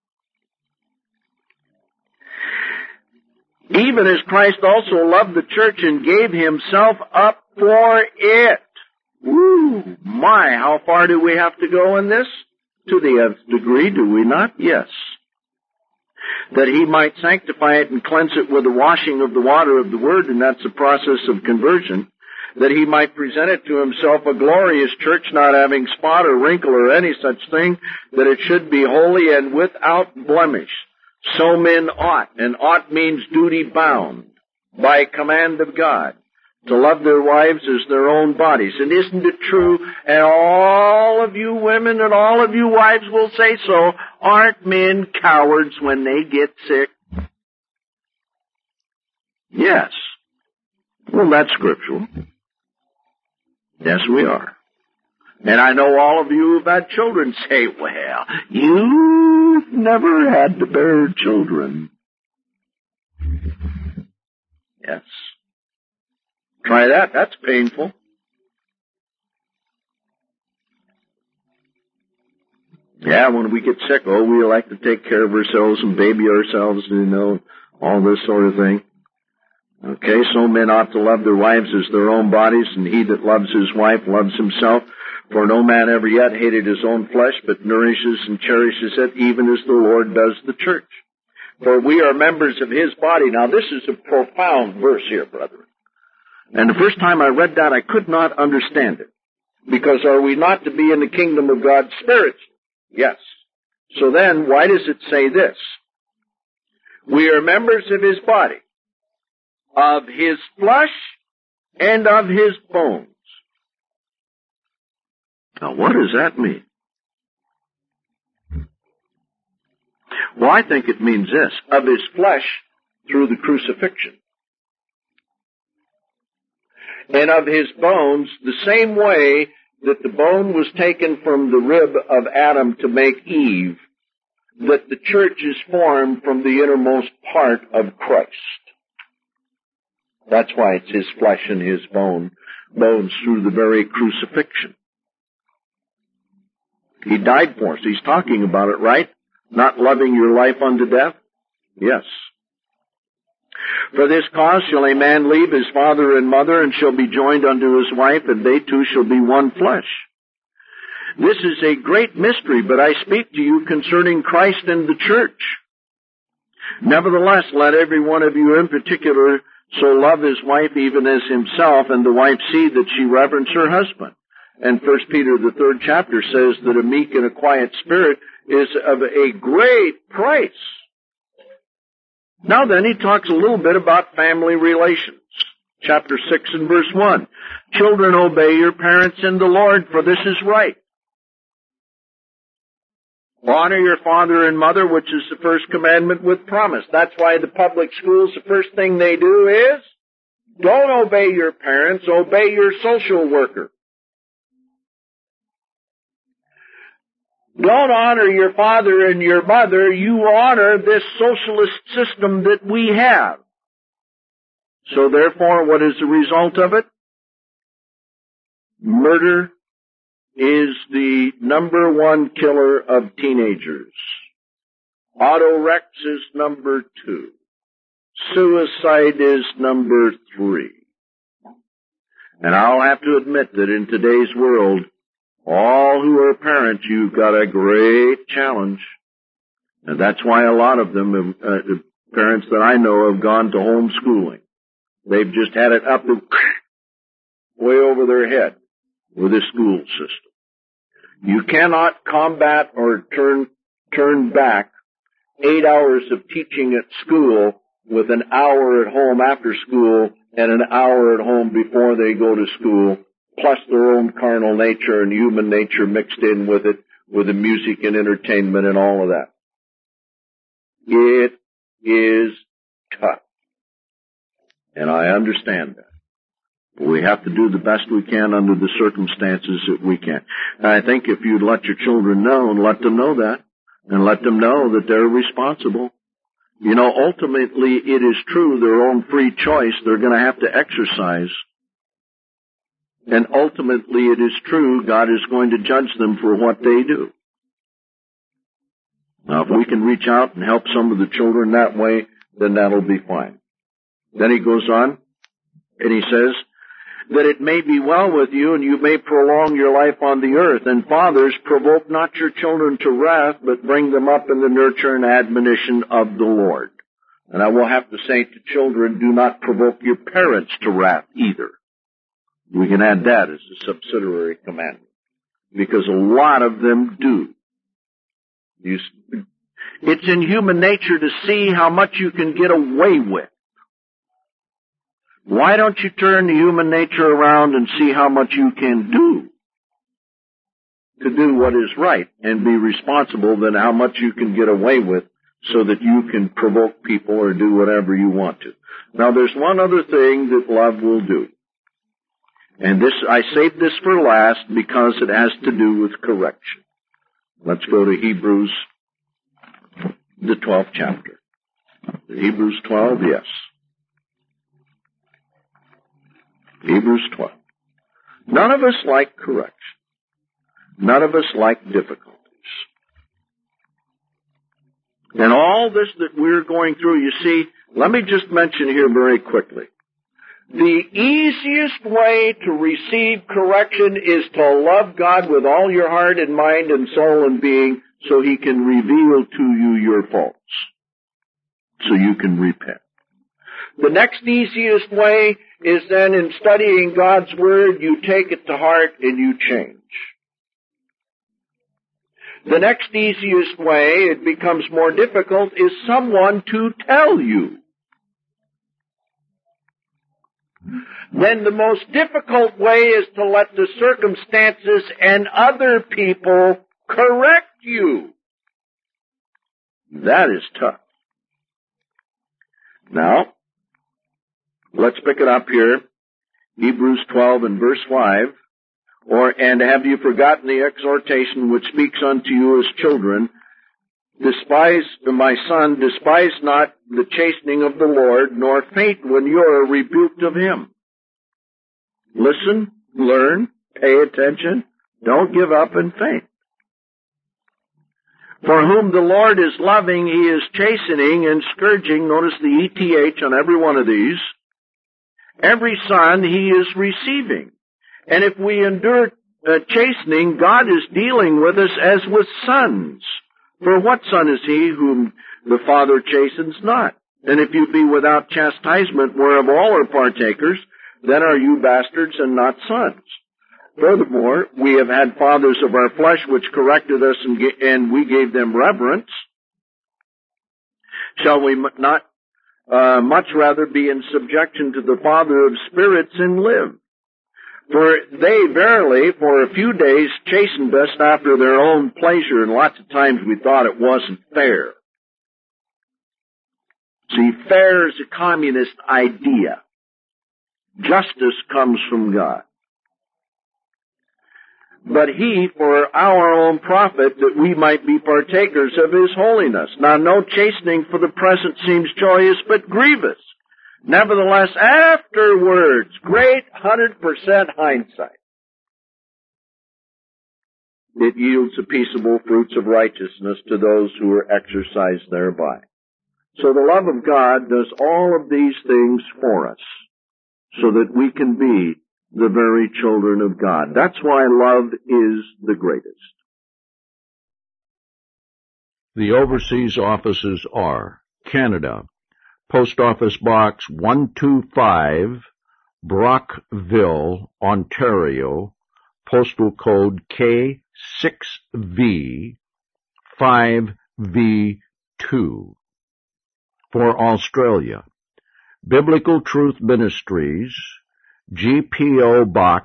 Even as Christ also loved the church and gave himself up for it. Woo! My, how far do we have to go in this? To the nth degree, do we not? Yes. That he might sanctify it and cleanse it with the washing of the water of the word, and that's the process of conversion. That he might present it to himself a glorious church, not having spot or wrinkle or any such thing, that it should be holy and without blemish. So men ought, and ought means duty bound, by command of God, to love their wives as their own bodies. And isn't it true? And all of you women and all of you wives will say so. Aren't men cowards when they get sick? Yes. Well, that's scriptural. Yes, we are. And I know all of you who've had children say, well, you've never had to bear children. Yes. Try that. That's painful. Yeah, when we get sick, we like to take care of ourselves and baby ourselves, all this sort of thing. Okay, so men ought to love their wives as their own bodies, and he that loves his wife loves himself. For no man ever yet hated his own flesh, but nourishes and cherishes it, even as the Lord does the church. For we are members of his body. Now, this is a profound verse here, brethren. And the first time I read that, I could not understand it. Because are we not to be in the kingdom of God spiritually? Yes. So then, why does it say this? We are members of his body, of his flesh, and of his bones. Now, what does that mean? Well, I think it means this, of his flesh through the crucifixion. And of his bones, the same way that the bone was taken from the rib of Adam to make Eve, that the church is formed from the innermost part of Christ. That's why it's his flesh and his bones through the very crucifixion. He died for us. He's talking about it, right? Not loving your life unto death? Yes. For this cause shall a man leave his father and mother, and shall be joined unto his wife, and they two shall be one flesh. This is a great mystery, but I speak to you concerning Christ and the church. Nevertheless, let every one of you in particular so love his wife even as himself, and the wife see that she reverence her husband. And 1 Peter, the 3rd chapter, says that a meek and a quiet spirit is of a great price. Now then, he talks a little bit about family relations. Chapter 6 and verse 1. Children, obey your parents in the Lord, for this is right. Honor your father and mother, which is the first commandment with promise. That's why the public schools, the first thing they do is, don't obey your parents, obey your social worker. Don't honor your father and your mother, you honor this socialist system that we have. So therefore, what is the result of it? Murder is the number one killer of teenagers. Autorex is number 2. Suicide is number 3. And I'll have to admit that in today's world, all who are parents, you've got a great challenge. And that's why a lot of them, the parents that I know, have gone to homeschooling. They've just had it up way over their head with the school system. You cannot combat or turn back 8 hours of teaching at school with an hour at home after school and an hour at home before they go to school, plus their own carnal nature and human nature mixed in with it, with the music and entertainment and all of that. It is tough. And I understand that. But we have to do the best we can under the circumstances that we can. And I think if you'd let your children know and let them know that, and let them know that they're responsible. You know, ultimately it is true, their own free choice they're going to have to exercise. And ultimately, it is true, God is going to judge them for what they do. Now, if we can reach out and help some of the children that way, then that'll be fine. Then he goes on, and he says, that it may be well with you, and you may prolong your life on the earth. And fathers, provoke not your children to wrath, but bring them up in the nurture and admonition of the Lord. And I will have to say to children, do not provoke your parents to wrath either. We can add that as a subsidiary commandment, because a lot of them do. It's in human nature to see how much you can get away with. Why don't you turn the human nature around and see how much you can do to do what is right and be responsible than how much you can get away with so that you can provoke people or do whatever you want to. Now, there's one other thing that love will do. And this, I saved this for last because it has to do with correction. Let's go to Hebrews, the 12th chapter. Hebrews 12, yes. Hebrews 12. None of us like correction. None of us like difficulties. And all this that we're going through, you see, let me just mention here very quickly. The easiest way to receive correction is to love God with all your heart and mind and soul and being so He can reveal to you your faults, so you can repent. The next easiest way is then in studying God's Word, you take it to heart and you change. The next easiest way, it becomes more difficult, is someone to tell you. Then the most difficult way is to let the circumstances and other people correct you. That is tough. Now, let's pick it up here. Hebrews 12 and verse 5. And have you forgotten the exhortation which speaks unto you as children? My son, despise not the chastening of the Lord, nor faint when you are rebuked of Him. Listen, learn, pay attention, don't give up and faint. For whom the Lord is loving, He is chastening and scourging. Notice the ETH on every one of these. Every son He is receiving. And if we endure chastening, God is dealing with us as with sons. For what son is he whom the Father chastens not? And if you be without chastisement, whereof all are partakers, then are you bastards and not sons. Furthermore, we have had fathers of our flesh which corrected us and we gave them reverence. Shall we not much rather be in subjection to the Father of spirits and live? For they verily for a few days chastened us after their own pleasure, and lots of times we thought it wasn't fair. See, fair is a communist idea. Justice comes from God. But He, for our own profit, that we might be partakers of His holiness. Now, no chastening for the present seems joyous, but grievous. Nevertheless, afterwards, great 100% hindsight, it yields the peaceable fruits of righteousness to those who are exercised thereby. So the love of God does all of these things for us, so that we can be the very children of God. That's why love is the greatest. The overseas offices are Canada, Post Office Box 125, Brockville, Ontario, postal code K6V 5V2. For Australia, Biblical Truth Ministries, GPO Box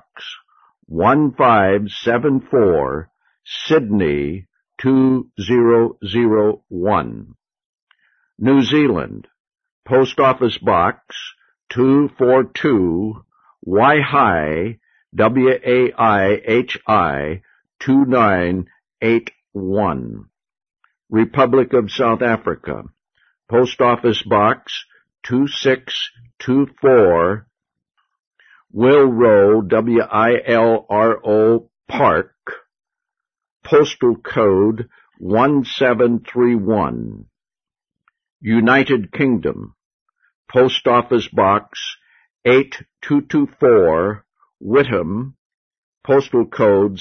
1574, Sydney 2001. New Zealand, Post Office Box 242, Waihi, Waihi 2981. Republic of South Africa, Post Office Box 2624, Wilro, W-I-L-R-O, Park, postal code 1731. United Kingdom, Post Office Box 8224, Whitham, postal code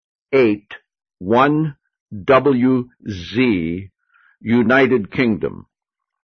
CM81WZ, United Kingdom.